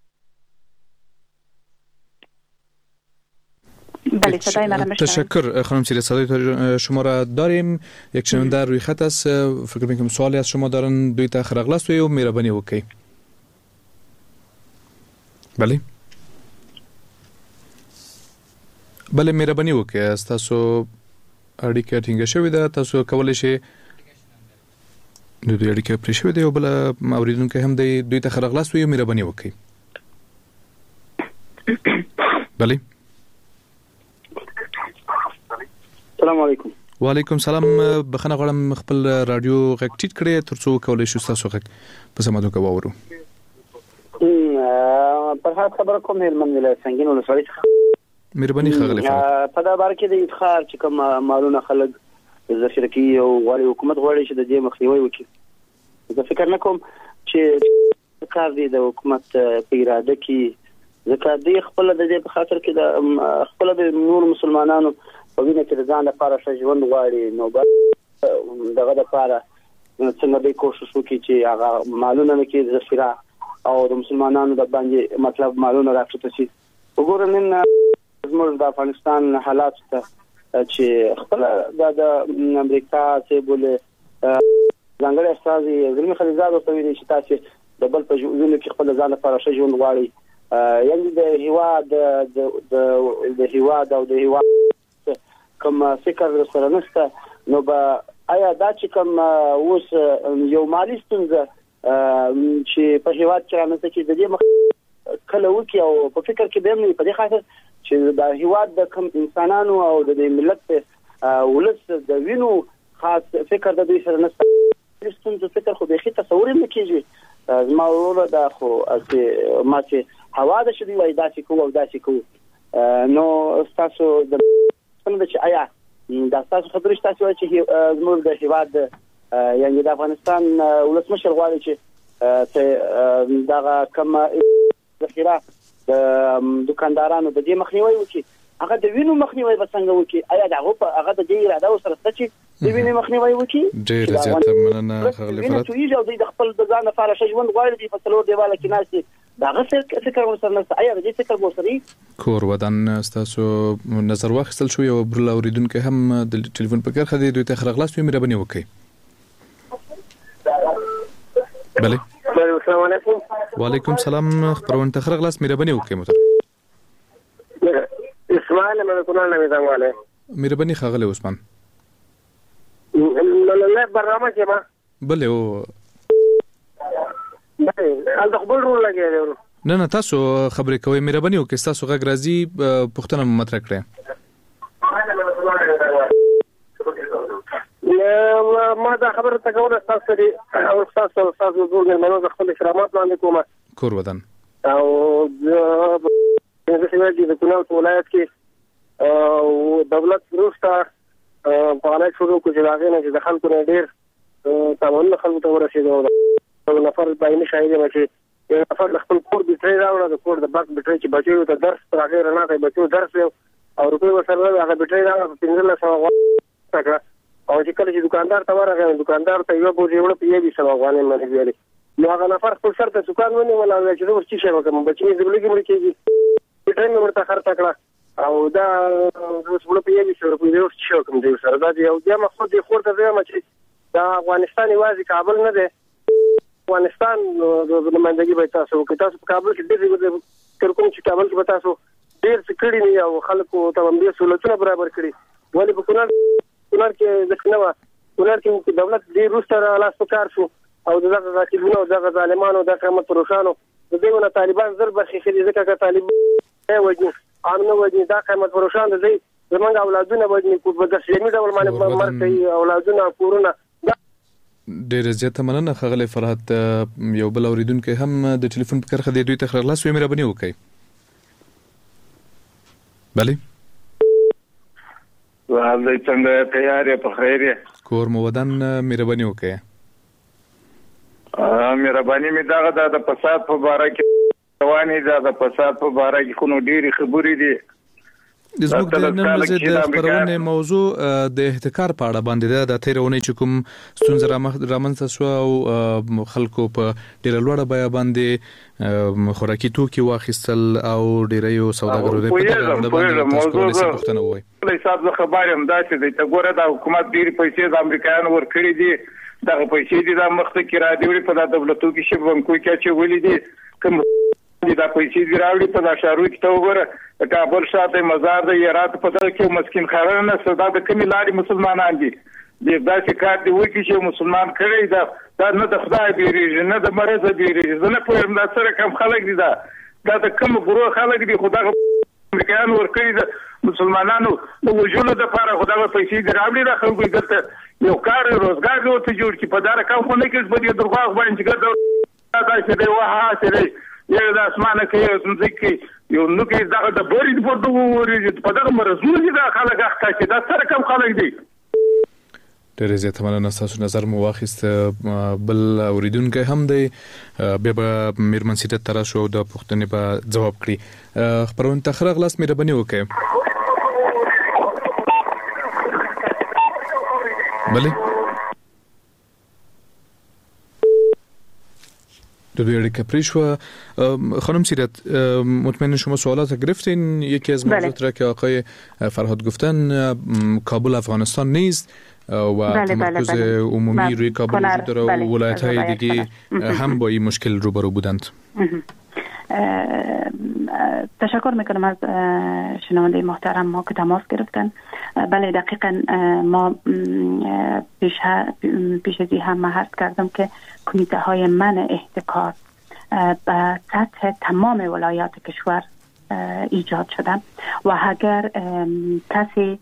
بله صدای من میشنوید؟ تشکر خانم سیره، صدای شما را داریم. یک شنونده روی خط است، فکر میکنم سوالی از شما دارن، دوی تا خرغلاست و مهربانی وکړئ. بله مهرباني وکړئ، تاسو اړیکه ټینګه شوې ده، تاسو کولای شئ د دې اړیکه پرې شوې ده او بل اوریدونکو هم د دوی ته خرغلاست وي، مهرباني وکړئ. بله السلام علیکم. وعلیکم سلام. بخنه غواړم خپل رادیو غږ ټیټ کړئ ترڅو کولای شو تاسو غږ په سمه توګه واورو. په هغه خبره کوم هلمند ولایت سنگین ولسوالۍ څخه مهرباني ښاغلی فرات. په دا باره کې د افتخار چې کوم مالونه خلک ذخیره کوي او غواړي حکومت غواړي چې د دې مخنیوي وکړي. زه فکر نه کوم چې کار دی د حکومت په اراده کې، ځکه دوی خپل د دې په خاطر کې د خپل د نور مسلمانانو په وینه کې د ځان لپاره ښه ژوند غواړي، نو دغه لپاره څنګه دوی کوشش وکړي چې هغه مالونه نه کې ذخیره او د مسلمانانو د باندې مطلب مالونه راټوټ شي. وګوره نن زموږ د افغانستان حالات ته چې خپل د امریکا څخه بوله ځانګړی استازي زلمی خلیزاد او تویل چې تاسو د بل په ژوند کې خپل ځان لپاره ښه ژوند غواړي، یعنی د هیواد او د هیواد کوم فکر سره نشته، نو به آیا دا چې کوم اوس یو مالی ستونزه چې په هیواد کې رامنځته کې د دې مخ کله وکي او په فکر کې به نه په دې خاطر چې د هیواد د کوم انسانانو او د ملت ولس د وینو خاص فکر د دوی سره نشته، ستونزه فکر خو به خې تصور نه کیږي. زما ورور دا خو چې ما چې هوا د شدي وای داسې کوو او داسې کوو، نو تاسو د څنګه چې آیا دا تاسو خبرې تاسو وایي چې زموږ د هیواد یعنی د افغانستان ولسمشر غواړي چې دا کوم ذخیره د دکاندارانو د دې مخنیوي وکړي، هغه د وینو مخنیوي وسنګ وکړي، آیا هغه د دې اراده سره ست چې د وینو مخنیوي وکړي؟ ډېر زیات مننه خغلی فرات. وینو تویږي او د خپل ځان لپاره ښه ژوند غواړي په څلور دیواله کې ناشتي داغه فکر ورسره نشته، آیا د دې فکر ورسره کور ودان تاسو نظر واخیستل شو یو بل اوریدونکو هم د ټلیفون په کار خدي دوی ته خرغلاست وي، مهرباني وکړئ. بله السلام علیکم. وعلیکم سلام. خبرونه ته خرغلاست مهرباني وکړئ. محترم اسماعیل ملکونان نمیدم والے مهرباني خغلی عثمان. نه برنامه کې ما بله او ال خپل رول لګیږي. نه تاسو خبرې کوئ، مهرباني وکړئ تاسو غږ راځي پښتنه مطرح کړئ. ما دا خبره ته کوله تاسو لري او تاسو زوګ منو خپل احترامات باندې کومه کور ودان او د سیمې د کونړ ولایت کې او دولت روستا په اړه شروع کوي چې هغه نه د خلکو نه ډیر تمام خلکو ته ورسېدو او نفر باندې شاهد چې یو نفر خپل کور بیټری راوړل د کور د باک بیټری چې بچو ته درس راغی رڼا ته بچو درس او روپې وسره هغه بیټری راوړل 1500 ټکا او چې کله چې دکاندار ته ورغی دکاندار ته یو بوجي وړ په 20 افغانۍ باندې ویلي نو هغه نفر خپل سر ته دکان ونی ولا چې نو څه شي وکم بچی زبلګي مړ کېږي بیټری مې ورته خرڅ کړه او دا اوس وړ په 20 روپۍ یو څه وکم دی سره دا یو د مقصد دی خور ته وایم چې دا افغانستان یوازې کابل نه دی افغانستان د نمائندګي به تاسو کې تاسو په کابل کې ډېر تر کوم چې کابل کې به تاسو ډېر څه کړی نه او خلکو ته هم ډېر سہولتونه برابر کړي ولې په کونړ کې د خنوا کونړ کې دولت ډېر روسته لاس په کار شو او دغه راکېونه او دغه ظالمانو د قیامت پروشانو د دېونه طالبان زر بخې خېږي ځکه چې طالبان وایي امنه وایي دا قیامت پروشان دي زمونږ اولادونه وایي کو په داسې ډول باندې مرته اولادونه کورونه ډېر زیاته مننه خغلی فرحت یو بل اوریدونکو هم د ټلیفون په کرخه دی دوی ته خلاص وي مهرباني وکړئ بله والله څنګه تیار په خیر کور مو ودان مهرباني وکړئ مهرباني می دغه د فساد په باره کې رواني د فساد په باره کې خو ډېری خبرې دي زموږ د نن ورځې د خبرونې موضوع د احتکار په اړه باندې د تیرونې چې کوم ستونزه رامنځته شو او خلکو په ډېر لوړه بیه باندې خوراکي توکي واخیستل او ډېر سوداګرو د موضوع پوښتنه وای په حساب زه خبر یم دا چې د ګوره د حکومت ډېر پیسې د امریکایانو ورکړي دي دغه پیسې دي د مخته کې را دی په دولتو کې چې بانکو کې چې ولې دي کوم دا پیسې دی راوړي په داشارو کې ته وګوره کابل شاته مزار د یارات په دغه کې مسکین خارنه صدا د کمی لاري مسلمانان دي د داسې کار دی وکی چې مسلمان کړي دا نه د خدای بیریږي نه د مرز بیریږي نه په هم د سره کم خلک دي دا د کوم ګروه خلک دي خدای امریکایان ورکړي د مسلمانانو د وجولو د لپاره خدای پیسې دی راوړي د خلکو دلته یو کار روزګار ته جوړ کی په دار کم خو نه کې په دې درغاغ باندې ګرځي دا چې دی واه چې یو د اسمانه کې ځکه یو نو کې دا د بوري په دوه ورې په دغه مرزونه دي دا خلک اخته چې دا سره کم خلک دي ډېر زیات مننه تاسو نظر مو واخیست بل اوریدونکو هم دی بیا به میرمن سیټ تر شو د پښتنې په جواب کړي خبرونه تخره غلاس مهرباني وکړئ بله دوی اړیکه پریشوه خانم سیرت مطمئن شما سوالات گرفتین یکی از موضوعات را که آقای فرهاد گفتن کابل افغانستان نیست و تمرکز عمومی روی کابل وجود داره و ولایت های دیگه هم با این مشکل روبرو بودند تشکر میکنم از شنونده محترم ما که تماس گرفتن بله دقیقا ما پیش از این هم عرض کردم که کمیته های منع احتکار به سطح تمام ولایات کشور ایجاد شدن و اگر کسی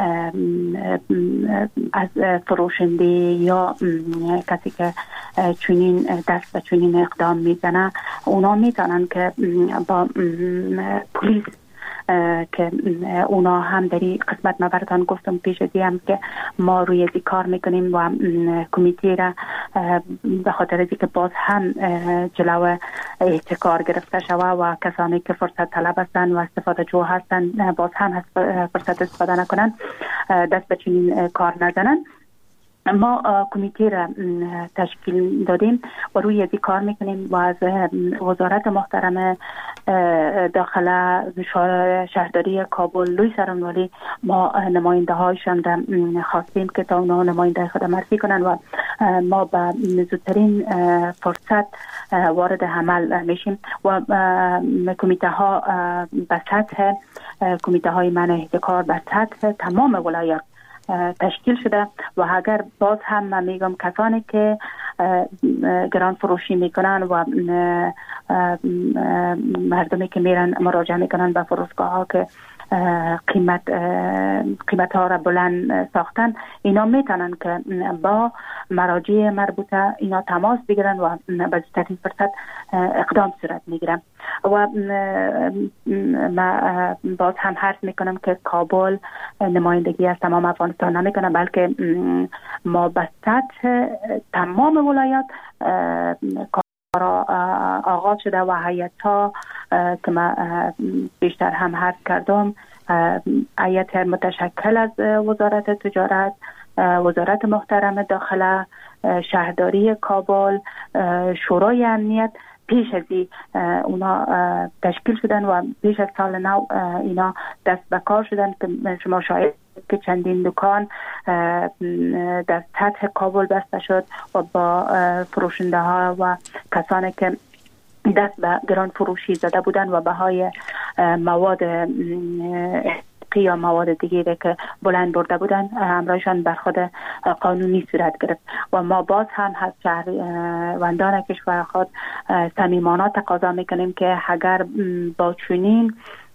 از فروشنده یا کسی که چنین دست به چنین اقدام میزنه اونا میتونن که با پلیس که اونا هم در این قسمت ما براتون گفتم پیش از هم که ما روی ازی کار میکنیم و کمیته را به خاطر ازی که باز هم جلو احتکار گرفته شوه و کسانی که فرصت طلب هستن و استفاده جو هستن باز هم فرصت استفاده نکنن دست به چنین کار نزنن ما کمیته را تشکیل دادیم و روی ازی کار میکنیم و از وزارت محترم داخله شهرداری کابل لوی سرانوالی ما نماینده هایشان را خواستیم که تا اونا نماینده خود معرفی کنن و ما به زودترین فرصت وارد عمل میشیم و کمیته ها به سطح کمیته های منع احتکار به سطح تمام ولایات تشکیل شده و اگر باز هم من میگم کسانی که گران فروشی میکنن و مردمی که میرن مراجعه میکنن به فروشگاه ها که قیمت ها را بلند ساختن، اینا میتونن که با مراجع مربوطه اینا تماس بگیرن و به زودترین فرصت اقدام صورت میگیرن. و ما باز هم حرف میکنم که کابل نمایندگی از تمام افغانستان نمیکنه، بلکه ما به سطح تمام ولایات آغاز شده و هیئت‌ها که من بیشتر هم حرف کردم، هیئت متشکل از وزارت تجارت، وزارت محترم داخله، شهرداری کابل، شورای امنیت پیش از اونا تشکیل شدن و پیش از سال نو اینا دست به کار شدن که شما شاید که چندین دکان در سطح کابل بسته شد و با فروشنده ها و کسانی که دست به گران فروشی زده بودن و بهای مواد یا مواد دیگری که بلند برده بودن همراهشان برخود قانونی صورت گرفت. و ما باز هم از شهروندان کشور خود صمیمانه تقاضا میکنیم که اگر با چنین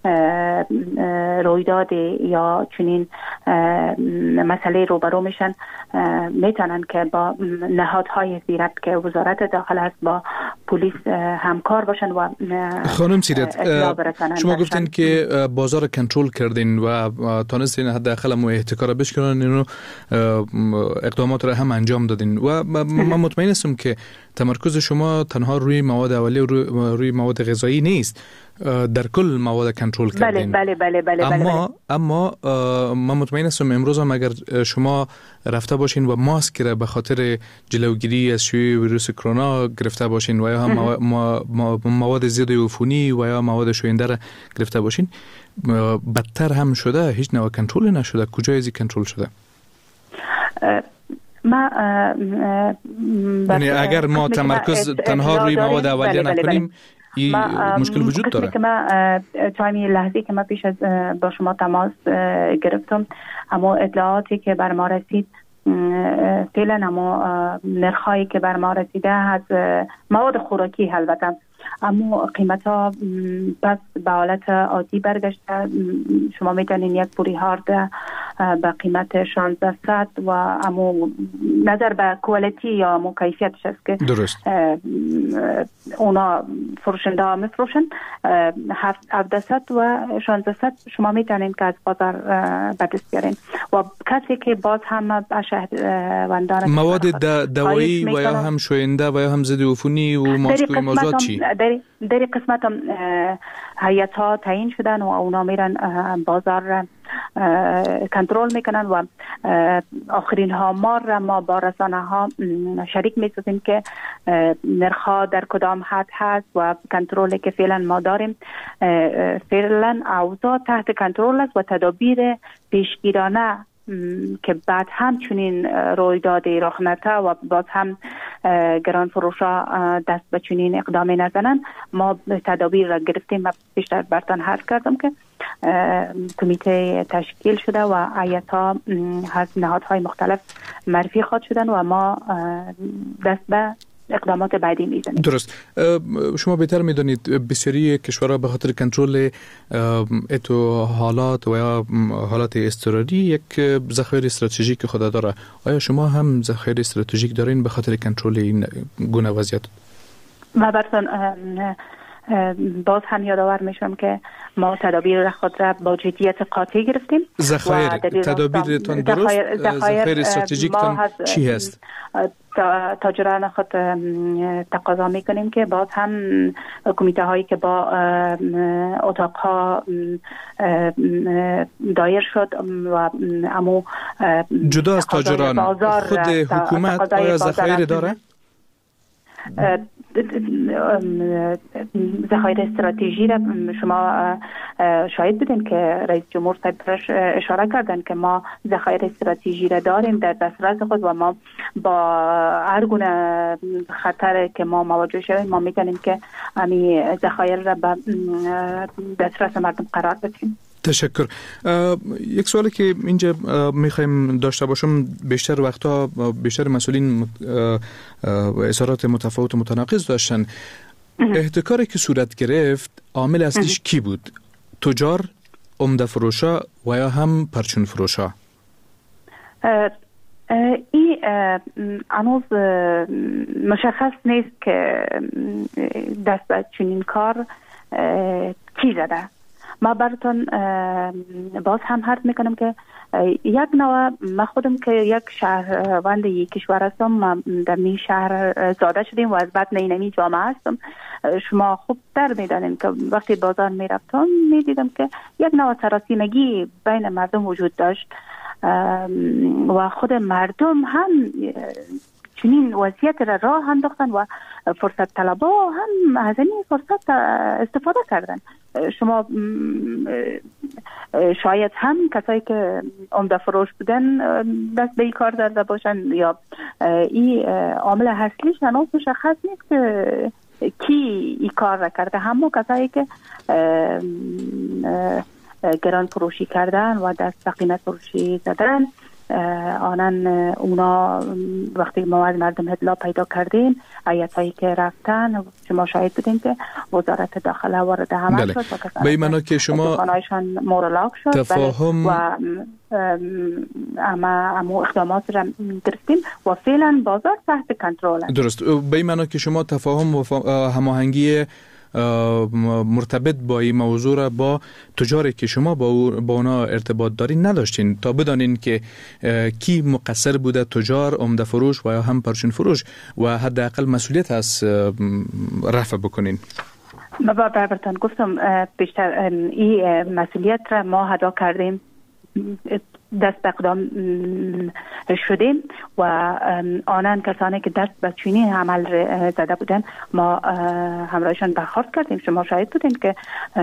رویداد یا چنین مسئله روبرو میشن میتونن که با نهادهای زیرک که وزارت داخله است با پلیس همکار باشن و خانم سیرت شما گفتین که بازار کنترل کردین و تانستین حداقل مو احتکار بشکنن، اینو اقدامات را هم انجام دادین و من مطمئن هستم که تمرکز شما تنها روی مواد اولیه و روی مواد غذایی نیست، در کل مواد کنترل کردین. بله. اما من مطمئن هستم امروز هم اگر شما رفته باشین و ماسک را به خاطر جلوگیری از شیوع ویروس کرونا گرفته باشین و یا هم مواد ضد عفونی و یا مواد شوینده را گرفته باشین، بدتر هم شده، هیچ نوع کنترل نشده. کجای ازی کنترل شده؟ یعنی اگر ما تمرکز تنها روی مواد اولیه نکنیم این مشکل وجود داره. که ما تایمی لحظی که ما پیش از با شما تماس گرفتم، اما اطلاعاتی که بر ما رسید فعلا اما نرخایی که بر ما رسیده از مواد خوراکی البته، اما قیمت ها پس به حالت عادی برگشته. شما میتونین یک پوری هارد به قیمت 1600 و اما نظر به کوالیتی یا مو کیفیتش است که درست اونا فروشنده ها میفروشن 700 و 1600 شما میتونین که از بازار به دست بیارین. و کسی که باز هم شهروندان مواد دوایی و یا هم شوینده و یا هم ضد عفونی و ماسکوی موضوعات چی؟ در قسمت هیئت ها تعیین شدن و اونا میرن بازار کنترل میکنن و آخرین ها ما با رسانه ها شریک میسازیم که نرخ ها در کدام حد هست و کنترلی که فعلا ما داریم فعلا اوضاع تحت کنترل است و تدابیر پیشگیرانه که بعد همچنین رویدادی رخ نده و باز هم گران فروشا دست به چنین اقدامی نزنن. ما تدابیر را گرفتیم و بیشتر برتان حرف کردم که کمیته تشکیل شده و هیئت‌ها از نهادهای مختلف معرفی خواهد شدن و ما دست به اقدامات بعدی میزنیم. درست. شما بهتر میدانید بسیاری کشورها به خاطر کنترل اتو حالات و یا حالات اضطراری یک ذخایر استراتژیک خود داره. آیا شما هم ذخایر استراتژیک دارین به خاطر کنترل این گونه وضعیت؟ ما براتون باز هم یادآور میشم که ما تدابیر خود را با جدیت قاطع گرفتیم. تدابیرتان درست؟ ذخایر استراتژیکتان چی هست؟ تاجران خود تقاضا میکنیم که باز هم کمیته هایی که با اتاق ها دایر شد و امو جدا از تاجران خود حکومت آیا ذخایر داره؟ ذخایر استراتژی را شما شاهد بودین که رئیس جمهور صاحب اشاره کردن که ما ذخایر استراتژی را داریم در دسترس خود و ما با هر گونه خطر که ما مواجه شویم ما میتونیم که همین ذخایر را به دسترس مردم قرار بدیم. تشکر. یک سوالی که اینجا میخوایم داشته باشم، بیشتر وقتا بیشتر مسئولین اظهارات متفاوت و متناقض داشتن. احتکاری که صورت گرفت عامل اصلیش کی بود؟ تجار، عمده فروشا و یا هم پرچون فروشا؟ این هنوز مشخص نیست که دست به چنین کار کی زده. ما براتون باز هم عرض میکنم که یک نوع ما خودم که یک شهروند یک کشور هستم، در این شهر زاده شدیم و از بعد اینمی جامعه هستم. شما خوب در میدانیم که وقتی بازار میرفتم میدیدم که یک نوع سراسیمگی بین مردم وجود داشت و خود مردم هم چنین وضعیت را راه انداختن و فرصت طلبا هم از این فرصت استفاده کردن. شما شاید هم کسایی که عمده فروش بودن دست به این کار زده باشن یا این عامل اصلیش هنوز مشخص نیست که کی این کار را کرده. همون کسایی که گران فروشی کردن و دست به قیمت فروشی زدن، اونا وقتی ما از مردم اطلاع پیدا کردیم، هیئت‌هایی که رفتن، شما شاهد بودین که وزارت داخله وارد عمل شد به این معنا که شما دکانایشان مورالاک شد تفاهم و اما اقدامات را گرفتیم و فعلا بازار تحت کنترل است. درست. به این معنا که شما تفاهم و هماهنگی مرتبط با این موضوع را با تجاری که شما با اونا ارتباط دارین نداشتین تا بدانین که کی مقصر بوده، تجار، عمده فروش و یا هم پرچون فروش، و حداقل مسئولیت از رفع بکنین؟ ما براتون گفتم بیشتر این مسئولیت را ما ادا کردیم، دست به اقدام شدیم و آنان کسانی که دست به چنین عمل زده بودن ما همراهشان برخورد کردیم. شما شاهد بودین که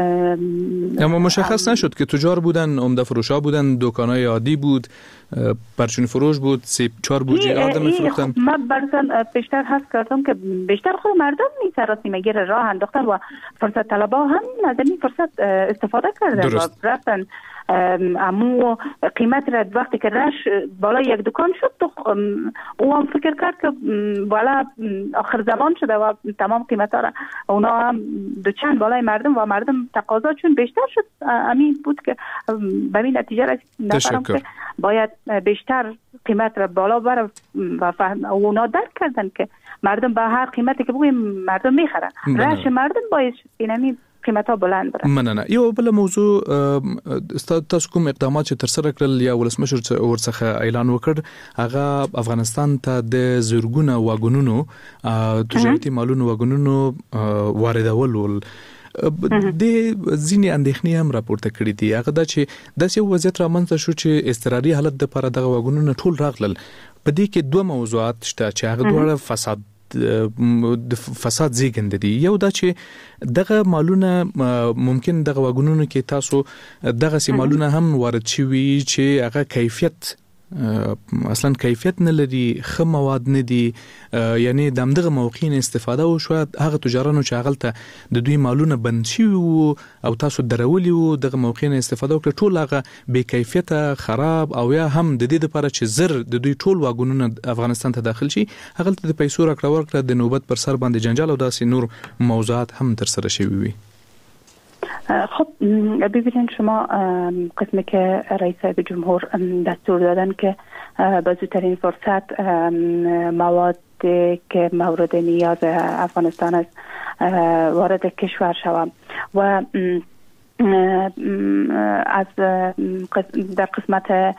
اما مشخص نشد که تجار بودن، عمده فروشا بودن، دکانای عادی بود، پرچون فروش بود، 3-4 بوجه آدم می‌فروختن. ما براتون بیشتر حس کردم که بیشتر خود مردم این سراسیمگی راه انداختن و فرصت طلبا هم از این فرصت استفاده کردن و رفتن. امو قیمت را وقتی که رش بالا یک دکان شد تو او هم فکر کرد که بالا آخر زمان شده و تمام قیمت ها را اونا هم دوچند بالای مردم و مردم تقاضا چون بیشتر شد امین بود که به این نتیجه رسیدن که باید بیشتر قیمت را بالا بره و اونا درک کردن که مردم به هر قیمتی که بگویم مردم میخرن. رش مردم باید اینمی قیمتا بلند بره. مننه. یو بل موضوع تاسو کوم اقدامات چې تر سره کړل یا ولسمشر ورڅخه اعلان وکړ هغه افغانستان ته د زورګونه واګونونو تجارتي مالونو واګونونو واردول د ځینې اندېښنې هم راپورته کړې دي. هغه دا چې داسې وضعیت رامنځته شو چې اضطراري حالت د لپاره دغه واګونونه ټول راغلل. په دې کې دوه موضوعات شته چې هغه دواړه فساد زیږنده دي. یو دا چې دغه مالونه ممکن دغه واګونونو کې تاسو دغه سي مالونه هم وارد شوي چې هغه کیفیت اصلا کیفیت نه لري، خه مواد نه دي، یعنی دغه موقعین استفاده وشو هغه تجارانو چې هغه د دوی مالونه بند شي او تاسو درولي وو دغه موقعین استفاده وکړه ټول هغه بې کیفیته، خراب او یا هم د دې لپاره چې زر د دوی ټول واګونونه افغانستان ته داخل شي هغه د پیسو راکړه ورکړه د نوبت پر سر باندې جنجال او داسې نور موضوعات هم تر سره شوي وي. خب ببینید شما قسمی که رئیس جمهور دستور دادن که به زودترین فرصت مواد که مورد نیاز افغانستان است وارد کشور شود و از در قسمت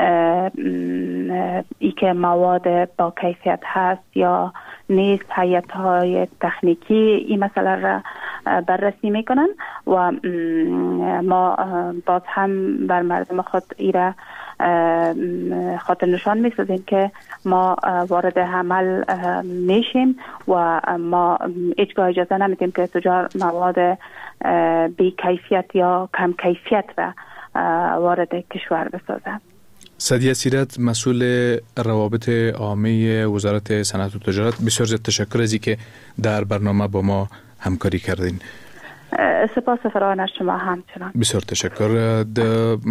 ای که مواد با کیفیت هست یا نیست هیئت‌های تکنیکی این مسئله را بررسی میکنن و ما باز هم بر مردم خود ایره خاطر نشان میسازیم که ما وارد عمل میشیم و ما هیچگاه اجازه نمیدیم که تجار مواد بی کیفیت یا کم کیفیت را وارد کشور بسازند. سعدیه سیرت، مسئول روابط عامه وزارت صنعت و تجارت، بسیار زیاد تشکر از اینکه در برنامه با ما همکاری کردین. سپاس فراوان از شما همچنان. بسیار تشکر. د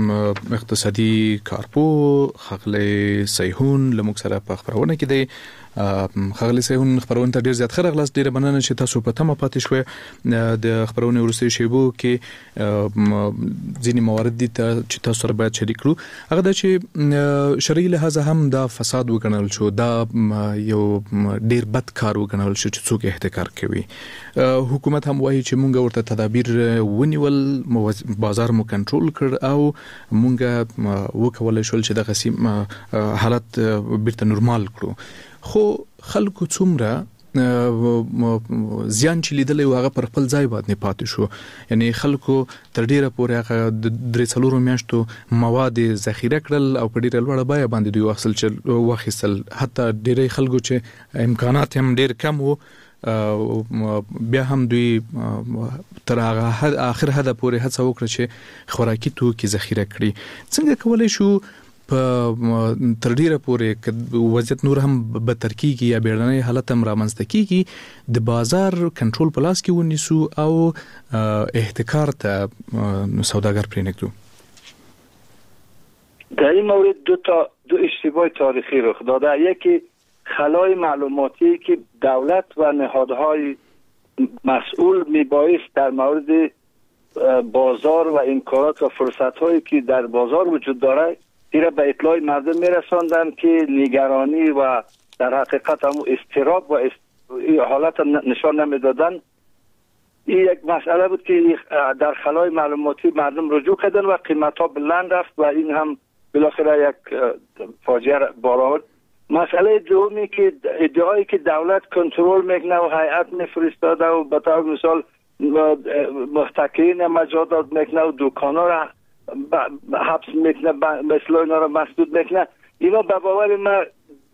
اقتصادي کارپو خغلی سیهون لموږ سره په خبرونه کې دی خغلی سهون خبرونه ته ډیر زیات خرغلاس ډیره مننه چې تاسو په تمه پاتې شوي د خبرونه ورسته شیبو کې ځینی موارد دي چې تاسو سره باید شریک کړو هغه د چې شرعي لحاظ هم دا فساد وګڼل شو دا یو ډیر بد کار وګڼل شو چې څوک احتکار کوي حکومت هم وایي چې مونږ ورته تدابیر ونیول بازار مو کنټرول کړ او مونږ وکولای شول چې د قسم حالت بیرته نورمال کړو خو خلکو څومره زیان چې لیدلې هغه پر خپل ځای باندې پاتې شو یعنی خلکو تر ډیره پورې هغه د 3 میاشتو مواد ذخیره کړل او په ډیره لوړه بیه باندې دوی واخیستل حتی ډیره خلکو چې امکانات هم ډیر کم وو بیا هم دوی تر هغه اخر حد پورې هڅه وکړه چې خوراکي توکي ذخیره کړي څنګه کولای شو په تر ډیره پورې وضعیت نور هم بدتر کیږي یا بیړنۍ حالت هم رامنځته کیږي د بازار کنټرول په لاس کې ونیسو او احتکار ته سوداګر پرې نږدو در این مورد دو اشتباه تاریخی رخ داده یکی خلای معلوماتی که دولت و نهادهای مسئول میبایست در مورد بازار و امکانات و فرصت‌هایی که در بازار وجود داره ایره به اطلاع مردم میرساندن که نگرانی و در حقیقت هم اضطراب و حالت نشان نمیدادن. این یک مسئله بود که در خلای معلوماتی مردم رجوع کردن و قیمت ها بلند رفت و این هم بالاخره یک فاجعه بار. مسئله دومی که ادعایی که دولت کنترل میکنه و هیئت میفرستاده و به طور مثال محتکرین مجازات میکنه و دکانا را حبس میکنه مثل اینا را مسدود میکنه اینا به باور من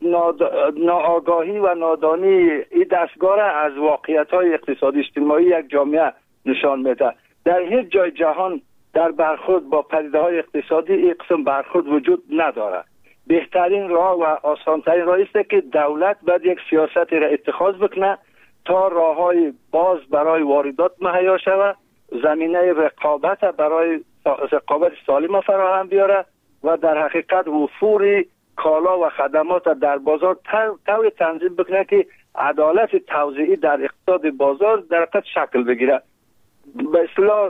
ناآگاهی و نادانی این دستگاه را از واقعیت‌های اقتصادی اجتماعی یک جامعه نشان میده. در هیچ جای جهان در برخورد با پدیده‌های اقتصادی این قسم برخورد وجود نداره. بهترین راه و آسان‌ترین راه است که دولت باید یک سیاست را اتخاذ بکنه تا راه‌های باز برای واردات مهیا شود، زمینه رقابت برای رقابت سالم فراهم بیاره و در حقیقت وفور کالا و خدمات در بازار طوری تنظیم بکنه که عدالت توزیعی در اقتصاد بازار در حقیقت شکل بگیره. به اصطلاح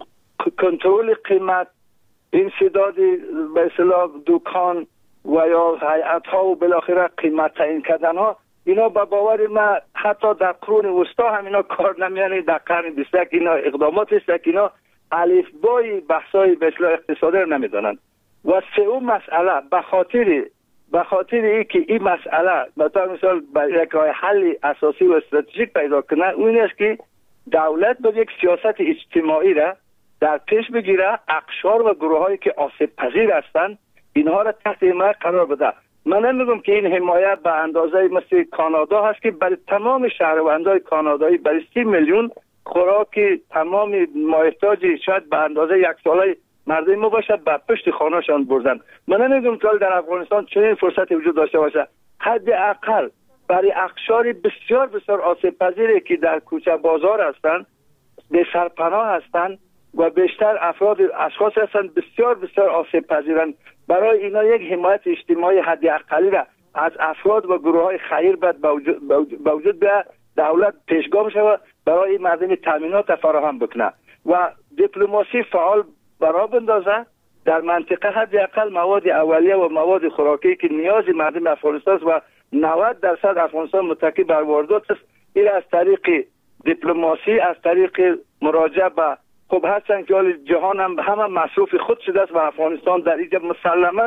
کنترل قیمت، انسداد به اصطلاح دکان و یا هیئت‌ها و بالاخره قیمت تعیین کردن‌ها اینا به باور من حتی در قرون وسطا هم اینا کار نمیانه. در قرن 21 اینا اقدامات است که اینا الفبای بحث‌های به اصطلاح اقتصادی رو نمیدونن. و سوم مسئله به خاطر اینکه این مسئله مثلا یک راه حل اساسی و استراتژیک پیدا کنه اون است که دولت باید یک سیاست اجتماعی را در پیش بگیره، اقشار و گروهایی که آسیب پذیر هستند اینها را تحت حمایت قرار بده. من نمیگم که این حمایت به اندازه مثل کانادا هست که برای تمام شهروندان کانادایی برای 30 میلیون خوراک تمام مایحتاجی شاید به اندازه یک ساله مردم ما باشه به پشت خانه‌شان بردن. من نمیگم که در افغانستان چنین فرصتی وجود داشته باشه. حداقل برای اقشار بسیار بسیار آسیب پذیری که در کوچه بازار هستند، به سرپناه هستند و بیشتر اشخاص هستند بسیار بسیار آسیب پذیرند، برای اینا یک حمایت اجتماعی حداقلی را از افراد و گروه‌های خیر باید به وجود بیاید. دولت پیشگام شود برای مردم تامینات فراهم بکنه و دیپلماسی فعال برای بندازه در منطقه حداقل مواد اولیه و مواد خوراکی که نیاز مردم افغانستان است و 90% افغانستان متکی بر واردات است. این از طریق دیپلماسی، از طریق مراجعه به خب هستن که جهان هم مصروف خود شده است و افغانستان در اینجا مسلما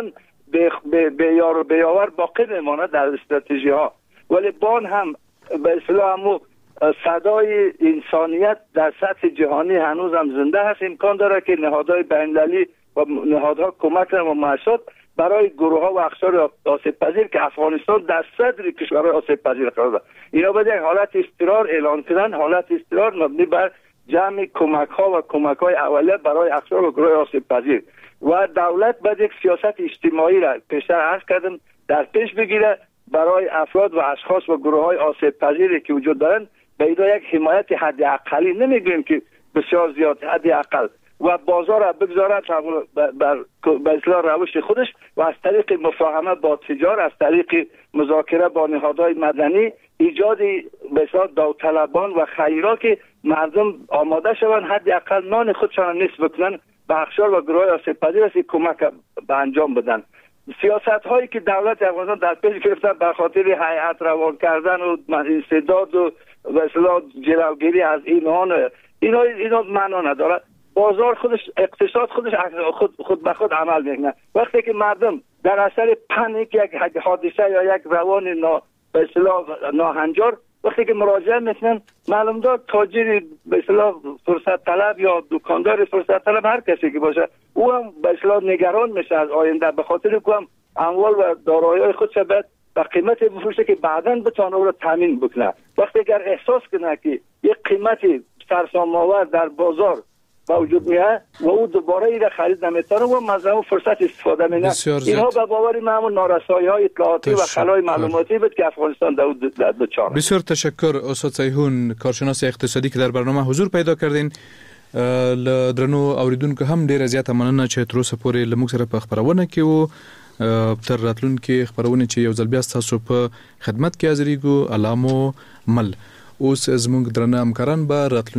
به یار و بیاور باقی میماند در استراتژی ها. ولی بان هم به اصطلاح همو صدای انسانیت در سطح جهانی هنوز هم زنده هست. امکان داره که نهادهای بین‌المللی و نهادها کمک و معاشات برای گروه ها و اقشار آسیب پذیر که افغانستان در صدر کشورهای آسیب پذیر قرار دارد اینا باید یک حالت اضطرار اعلان کنن، حالت اضطرار مبنی بر جمع کمک ها و کمک های اولیه برای اقشار و گروه آسیب پذیر و دولت باید یک سیاست اجتماعی را پیشتر عرض کردم در پیش بگیره برای افراد و اشخاص و گروه های آسیب پذیری که وجود دارند. به اینا یک حمایت حداقلی، نمیگویم که بسیار زیاد، حداقل و بازار را بگذارد به اصلاح روش خودش و از طریق مفاهمه با تجار، از طریق مذاکره با نهادهای مدنی، ایجاد به اصلاح داوطلبان و خیرا که مردم آماده شوند حداقل نان خودشان نصف بکنن به اقشار و گروه آسیب پذیر است کمک به انجام بدن. سیاست هایی که دولت افغانستان در پیش گرفته به خاطر هیئت روان کردن و استعداد و به اصطلاح جلوگیری از اینا معنا نداره. بازار خودش، اقتصاد خودش خود به خود عمل میکنه. وقتی که مردم در اثر پنیک یک حادثه یا یک روان به اصطلاح ناهنجار وقتی که مراجعه میکنن، معلوم دار تاجر به اصطلاح فرصت طلب یا دکاندار فرصت طلب هر کسی که باشه او هم به اصطلاح نگران میشه از آینده، به خاطر که هم اموال و دارایی‌های خودش باید به قیمت بفروشه که بعداً بتونه او را تامین بکنه. وقتی اگر احساس کنه که یک قیمت سرسام‌آور در بازار وجود میاد و او دوباره این خرید نمیتونه و مزرعه فرصت استفاده میکنه، اینها به باور من همون نارسایی‌های اطلاعاتی و خلای معلوماتی بود که افغانستان در دچار. بسیار تشکر استاد صیحون، کارشناس اقتصادی که در برنامه حضور پیدا کردین. درنو اوریدونکو هم ډیر زیاته مننه چې تر اوسه پورې لموږ سره په خبرونه کې وو. تر راتلونکي خبرونه چې یو ځل بیا تاسو په خدمت کې حاضرېږو. علامو مل اوس زموږ درنه همکاران به راتلونکي